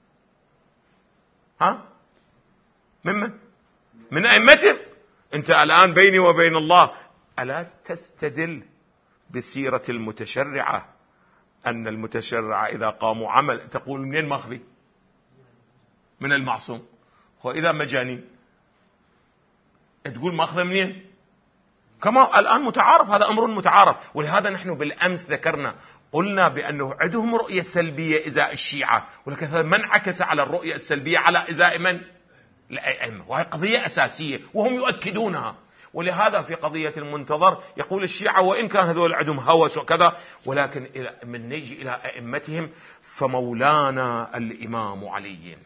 ها؟ ممن؟ من أئمتهم. أنت الآن بيني وبين الله ألا تستدل بسيرة المتشرعة أن المتشرعة إذا قاموا عمل تقول منين ماخذي؟ من المعصوم. هو إذا مجانين تقول ماخذ منين؟ كما الآن متعارف، هذا أمر متعارف. ولهذا نحن بالأمس ذكرنا قلنا بأنه عندهم رؤية سلبية إزاء الشيعة، ولكن هذا من عكس على الرؤية السلبية على إزاء من؟ الأئمة، وهي قضية أساسية وهم يؤكدونها. ولهذا في قضية المنتظر يقول الشيعة وإن كان هذول عندهم هوس وكذا، ولكن من نيجي إلى أئمتهم فمولانا الإمام علي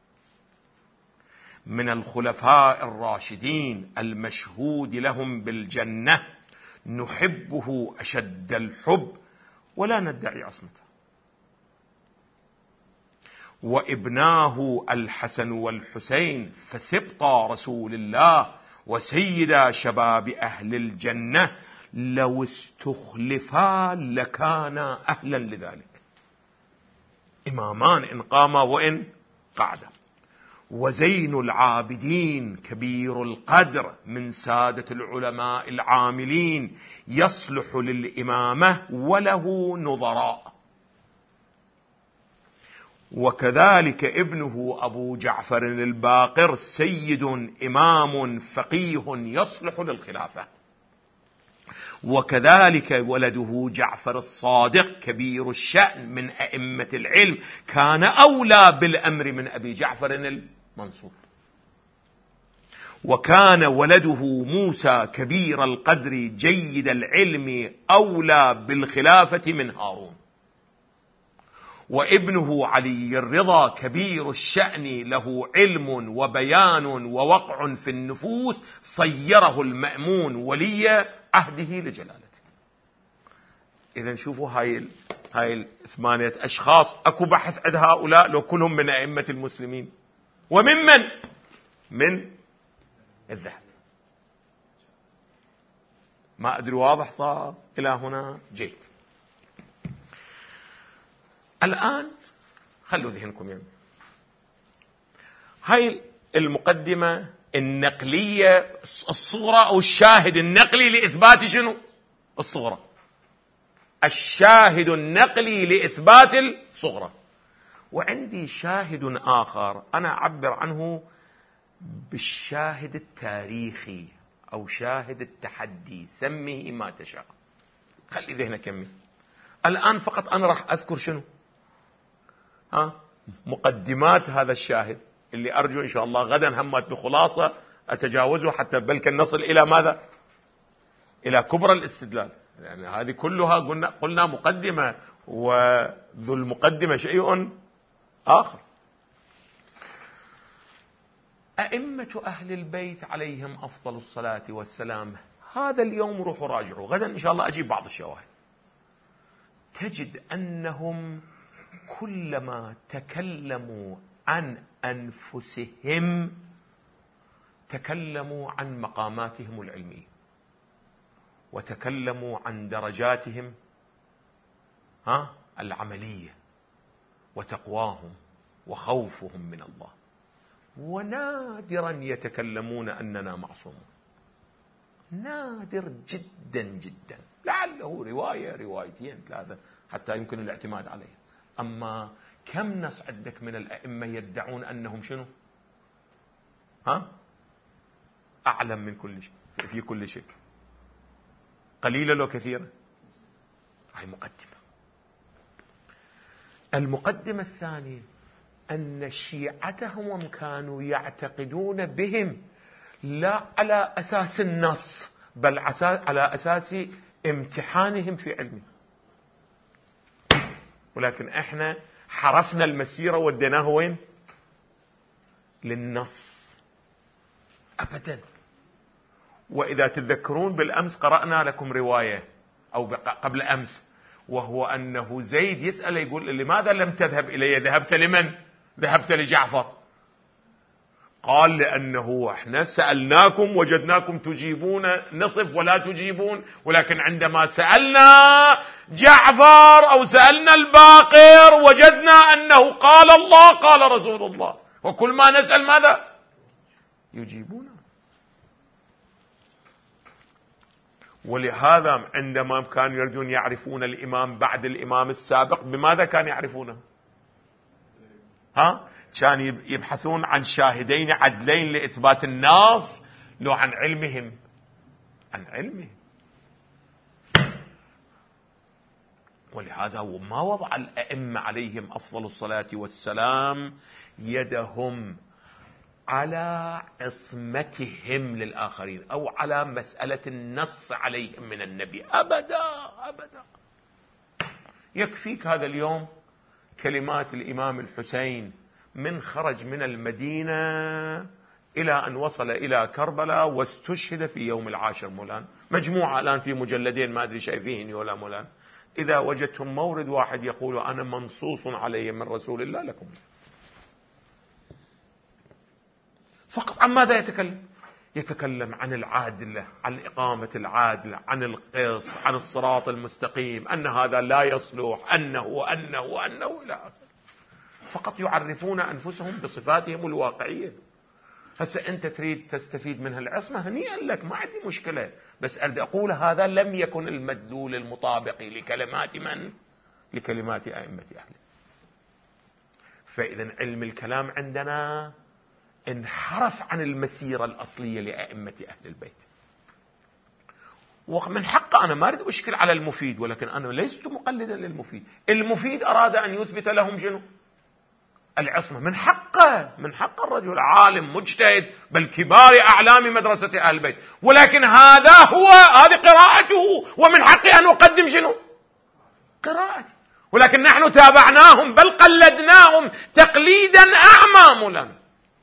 من الخلفاء الراشدين المشهود لهم بالجنة، نحبه أشد الحب ولا ندعي عصمته، وابناه الحسن والحسين فسبطا رسول الله وسيدا شباب أهل الجنة، لو استخلفا لكانا أهلا لذلك. إمامان إن قاما وإن قعدا. وزين العابدين كبير القدر من سادة العلماء العاملين، يصلح للإمامة وله نظراء. وكذلك ابنه أبو جعفر الباقر سيد إمام فقيه يصلح للخلافة. وكذلك ولده جعفر الصادق كبير الشأن من أئمة العلم، كان أولى بالأمر من أبي جعفر المنصور. وكان ولده موسى كبير القدر جيد العلم أولى بالخلافة من هارون. وابنه علي الرضا كبير الشأن له علم وبيان ووقع في النفوس، صيره المأمون ولي عهده لجلالته. إذن شوفوا هاي هاي الثمانية أشخاص، أكو بحث عند هؤلاء لو كلهم من أئمة المسلمين. وممن؟ من الذهب. ما أدري واضح صار إلى هنا؟ جيد. الآن خلوا ذهنكم يعني هاي المقدمة النقلية الصغرى أو الشاهد النقلي لإثبات شنو؟ الصغرى. الشاهد النقلي لإثبات الصغرى. وعندي شاهد آخر أنا أعبر عنه بالشاهد التاريخي أو شاهد التحدي، سميه ما تشاء. خلي ذهنك يمي. الآن فقط أنا راح أذكر شنو؟ ها؟ مقدمات هذا الشاهد اللي أرجو إن شاء الله غدا همت بخلاصة أتجاوزه حتى بل نصل إلى ماذا؟ إلى كبرى الاستدلال. يعني هذه كلها قلنا, قلنا مقدمة، وذو المقدمة شيء آخر. أئمة أهل البيت عليهم أفضل الصلاة والسلام، هذا اليوم روحوا راجعوا، غدا إن شاء الله أجيب بعض الشواهد. تجد أنهم كلما تكلموا عن أنفسهم تكلموا عن مقاماتهم العلمية، وتكلموا عن درجاتهم ها العملية، وتقواهم وخوفهم من الله. ونادرا يتكلمون أننا معصومون، نادر جدا جدا، لعله رواية روايتين ثلاثة حتى يمكن الاعتماد عليها. أما كم نص عندك من الأئمة يدعون أنهم شنو؟ ها؟ أعلم من كل شيء في كل شيء، قليلة لو كثيرة. هاي مقدمة. المقدمة الثانية أن شيعتهم كانوا يعتقدون بهم لا على أساس النص بل على أساس امتحانهم في علمه، ولكن احنا حرفنا المسيرة وديناه وين؟ للنص أبدا. وإذا تذكرون بالأمس قرأنا لكم رواية أو قبل أمس، وهو أنه زيد يسأل يقول لماذا لم تذهب إلي؟ ذهبت لمن؟ ذهبت لجعفر. قال لأنه احنا سألناكم وجدناكم تجيبون نصف ولا تجيبون، ولكن عندما سألنا جعفر أو سألنا الباقر وجدنا أنه قال الله قال رسول الله، وكل ما نسأل ماذا؟ يجيبون. ولهذا عندما كانوا يريدون يعرفون الإمام بعد الإمام السابق بماذا كانوا يعرفونه؟ ها؟ كان يبحثون عن شاهدين عدلين لإثبات النص، لو عن علمهم، عن علمهم. ولهذا ما وضع الأئمة عليهم أفضل الصلاة والسلام يدهم على عصمتهم للآخرين أو على مسألة النص عليهم من النبي، أبدا أبدا. يكفيك هذا اليوم كلمات الإمام الحسين من خرج من المدينة إلى أن وصل إلى كربلاء واستشهد في يوم العاشر. مولان مجموعة الآن في مجلدين ما أدري شايفين ولا مولان، إذا وجدتم مورد واحد يقول أنا منصوص عليه من رسول الله لكم. فقط عن ماذا يتكلم؟ يتكلم عن العادلة، عن إقامة العادلة، عن القسط، عن الصراط المستقيم، أن هذا لا يصلح، أنه وأنه وأنه إلى آخره. فقط يعرفون أنفسهم بصفاتهم الواقعية. هسه أنت تريد تستفيد من هالعصمة، هنيئا لك، ما عندي مشكلة، بس أريد أقول هذا لم يكن المدلول المطابق لكلمات من؟ لكلمات أئمة أهله. فإذا علم الكلام عندنا انحرف عن المسيرة الأصلية لأئمة أهل البيت. ومن حق أنا ما أريد أشكل على المفيد، ولكن أنا لست مقلدا للمفيد. المفيد أراد أن يثبت لهم شنو؟ العصمة. من حقه، من حق الرجل عالم مجتهد بل كبار أعلام مدرسة أهل البيت، ولكن هذا هو، هذه قراءته، ومن حقي أن أقدم شنو؟ قراءتي. ولكن نحن تابعناهم بل قلدناهم تقليدا أعمى مولانا.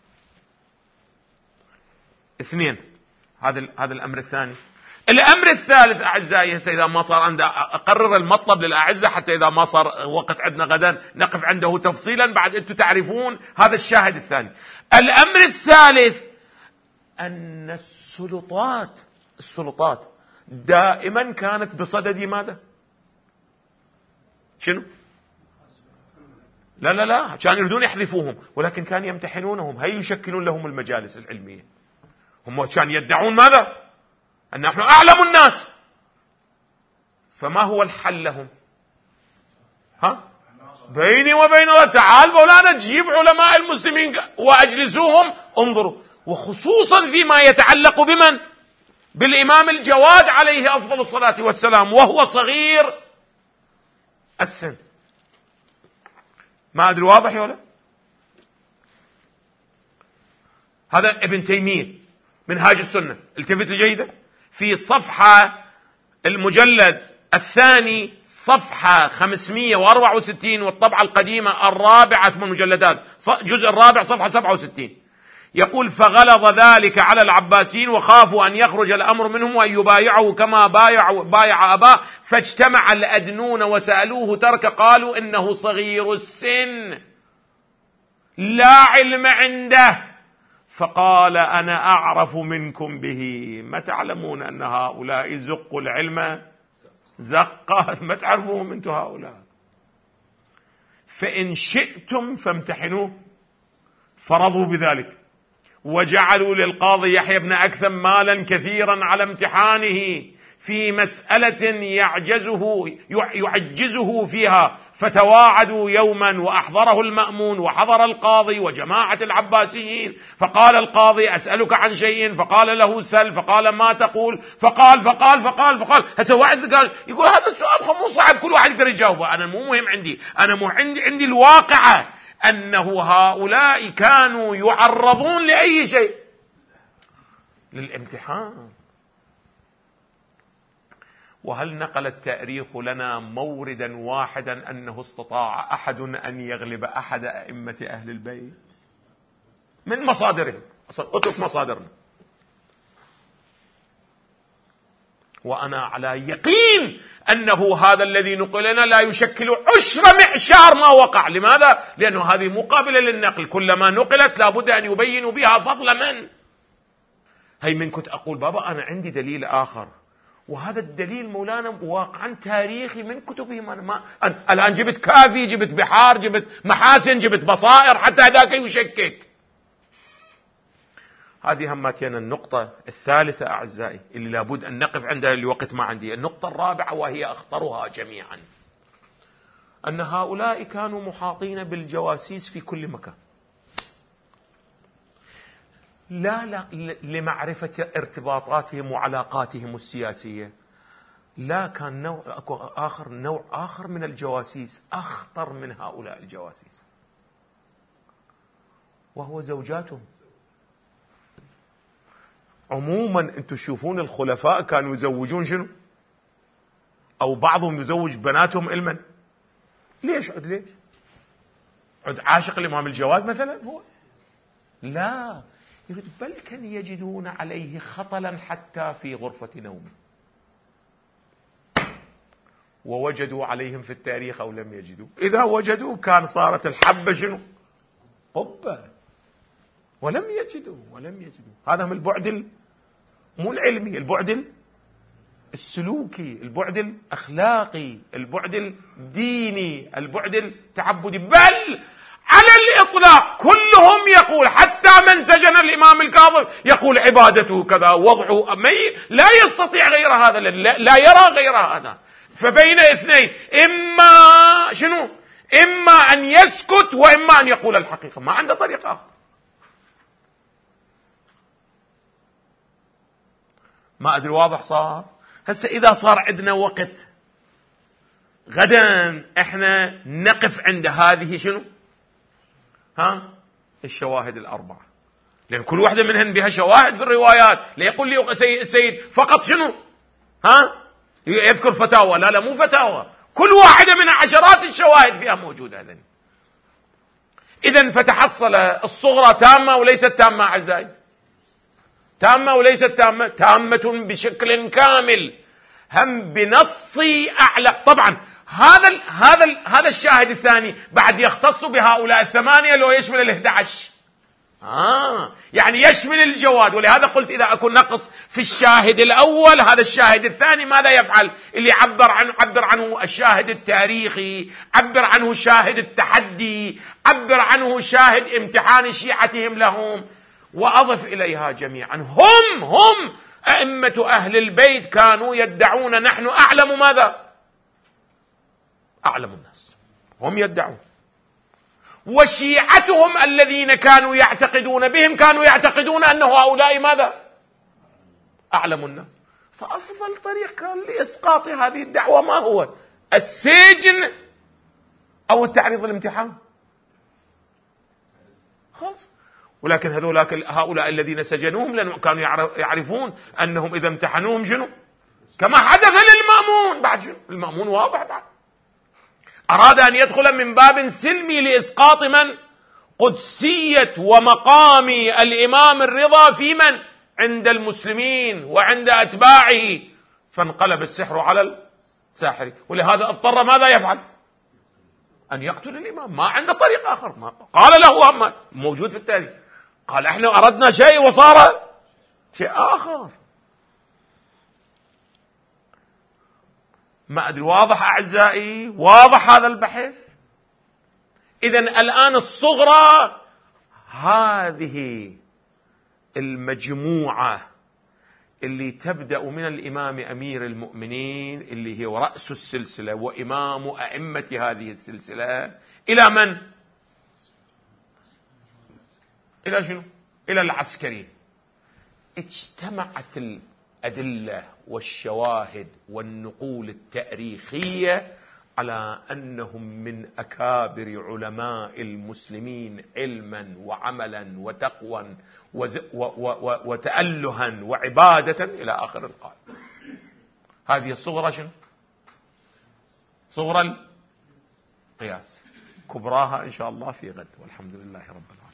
اثنين، هذا هذا الأمر الثاني. الأمر الثالث أعزائي، إذا ما صار عند أقرر المطلب للأعزة حتى إذا ما صار وقت عندنا غدا نقف عنده تفصيلا، بعد أنتم تعرفون هذا الشاهد الثاني. الأمر الثالث أن السلطات السلطات دائما كانت بصدد ماذا؟ شنو؟ لا لا لا، كانوا يريدون يحذفوهم، ولكن كانوا يمتحنونهم، هي يشكلون لهم المجالس العلمية. هم كانوا يدعون ماذا؟ أن نحن أعلم الناس. فما هو الحل لهم؟ ها؟ بيني وبين الله، تعال مولانا تجيب علماء المسلمين وأجلسوهم، انظروا، وخصوصا فيما يتعلق بمن؟ بالإمام الجواد عليه أفضل الصلاة والسلام، وهو صغير السن. ما أدري واضح ولا؟ هذا ابن تيمية منهاج السنة، التفت جيدا، في صفحة المجلد الثاني صفحة خمسمائة وأربعة وستين، والطبعة القديمة الرابعة اسم المجلدات جزء الرابع صفحة سبعة وستين، يقول: فغلظ ذلك على العباسيين وخافوا أن يخرج الأمر منهم وأن يبايعه كما بايع, بايع أباه، فاجتمع الأدنون وسألوه ترك، قالوا إنه صغير السن لا علم عنده، فقال: أنا أعرف منكم به، ما تعلمون أن هؤلاء زقوا العلم زقا، ما تعرفون أنتم هؤلاء، فإن شئتم فامتحنوه. فرضوا بذلك، وجعلوا للقاضي يحيى بن أكثم مالا كثيرا على امتحانه في مسألة يعجزه يعجزه فيها، فتواعدوا يوما وأحضره المأمون وحضر القاضي وجماعة العباسيين، فقال القاضي: أسألك عن شيء، فقال له: سل، فقال: ما تقول؟ فقال فقال فقال فقال هسه واحد قال يقول هذا السؤال مو صعب، كل واحد يقدر يجاوبه، أنا مو مهم عندي، أنا مو عندي عندي الواقعة أنه هؤلاء كانوا يعرضون لأي شيء، للامتحان. وهل نقل التاريخ لنا موردا واحدا أنه استطاع أحد أن يغلب أحد أئمة أهل البيت من مصادرهم؟ أصلا اترك مصادرنا. وأنا على يقين أنه هذا الذي نقل لنا لا يشكل عشر معشار ما وقع. لماذا؟ لأنه هذه مقابلة للنقل، كلما نقلت لابد أن يبينوا بها فضل من. هي من كنت أقول بابا أنا عندي دليل آخر، وهذا الدليل مولانا واقعا تاريخي من كتبهم. أنا ما أنا الآن جبت كافي، جبت بحار، جبت محاسن، جبت بصائر، حتى هذاك يشكك. هذه همتنا. النقطة الثالثة أعزائي اللي لابد أن نقف عندها الوقت ما عندي، النقطة الرابعة وهي أخطرها جميعا، أن هؤلاء كانوا محاطين بالجواسيس في كل مكان، لا, لا لمعرفة ارتباطاتهم وعلاقاتهم السياسية، لا، كان نوع آخر، نوع آخر من الجواسيس أخطر من هؤلاء الجواسيس، وهو زوجاتهم. عموما أنتم تشوفون الخلفاء كانوا يزوجون شنو؟ أو بعضهم يزوج بناتهم إلمن؟ ليش عد ليش؟ عد عاشق الإمام الجواد مثلا هو؟ لا، بل كان يجدون عليه خطلا حتى في غرفة نومه، ووجدوا عليهم في التاريخ أو لم يجدوا. إذا وجدوا كان صارت الحبة شنو؟ قبة. ولم يجدوا ولم يجدوا هذا من البعد مو العلمي، البعد السلوكي، البعد الأخلاقي، البعد الديني، البعد التعبدي. بل على الإطلاق كلهم يقول، حتى من سجن الإمام الكاظم يقول عبادته كذا، وضعه لا يستطيع غير هذا، لا يرى غير هذا. فبين اثنين، إما شنو؟ إما أن يسكت وإما أن يقول الحقيقة، ما عنده طريق آخر. ما أدري واضح صار؟ هسه إذا صار عندنا وقت غدا احنا نقف عند هذه شنو؟ ها؟ الشواهد الأربعة، لأن كل واحدة منهن بها شواهد في الروايات. لا يقول لي السيد فقط شنو؟ ها؟ يذكر فتاوى، لا لا مو فتاوى، كل واحدة من عشرات الشواهد فيها موجودة. هذا إذن فتحصل الصغرى تامة وليست تامة أعزائي، تامة وليست تامة، تامة بشكل كامل، هم بنص أعلى. طبعا هذا ال هذا ال هذا الشاهد الثاني بعد يختص بهؤلاء الثمانية لو يشمل الأحد عشر، آه يعني يشمل الجواد. ولهذا قلت إذا أكون نقص في الشاهد الأول، هذا الشاهد الثاني ماذا يفعل؟ اللي عبر عنه عبر عنه الشاهد التاريخي، عبر عنه شاهد التحدي، عبر عنه شاهد امتحان شيعتهم لهم. وأضف إليها جميعا هم هم أئمة أهل البيت كانوا يدعون نحن أعلم ماذا؟ أعلم الناس، هم يدعون. وشيعتهم الذين كانوا يعتقدون بهم كانوا يعتقدون أن هؤلاء ماذا؟ أعلم الناس. فأفضل طريق كان لإسقاط هذه الدعوة ما هو؟ السجن أو التعريض الامتحان؟ خلاص. ولكن هذولاك هؤلاء الذين سجنوهم لأنهم كانوا يعرفون أنهم إذا امتحنوهم شنو؟ كما حدث للمأمون. بعد شنو؟ المأمون واضح بعد أراد أن يدخل من باب سلمي لإسقاط من؟ قدسية ومقام الإمام الرضا في من؟ عند المسلمين وعند أتباعه. فانقلب السحر على الساحر. ولهذا اضطر ماذا يفعل؟ أن يقتل الإمام. ما عنده طريق آخر. ما قال له أما موجود في التاريخ، قال احنا أردنا شيء وصار شيء آخر. ما أدري واضح أعزائي؟ واضح هذا البحث؟ إذن الآن الصغرى هذه المجموعة اللي تبدأ من الإمام أمير المؤمنين اللي هو رأس السلسلة وإمام أئمة هذه السلسلة إلى من؟ إلى شنو؟ إلى العسكري. اجتمعت الأدلة والشواهد والنقول التاريخية على أنهم من أكابر علماء المسلمين علما وعملا وتقوى وتألها وعبادة إلى آخر القائل. هذه الصغرى شنو؟ صغرى القياس، كبراها إن شاء الله في غد، والحمد لله رب العالمين.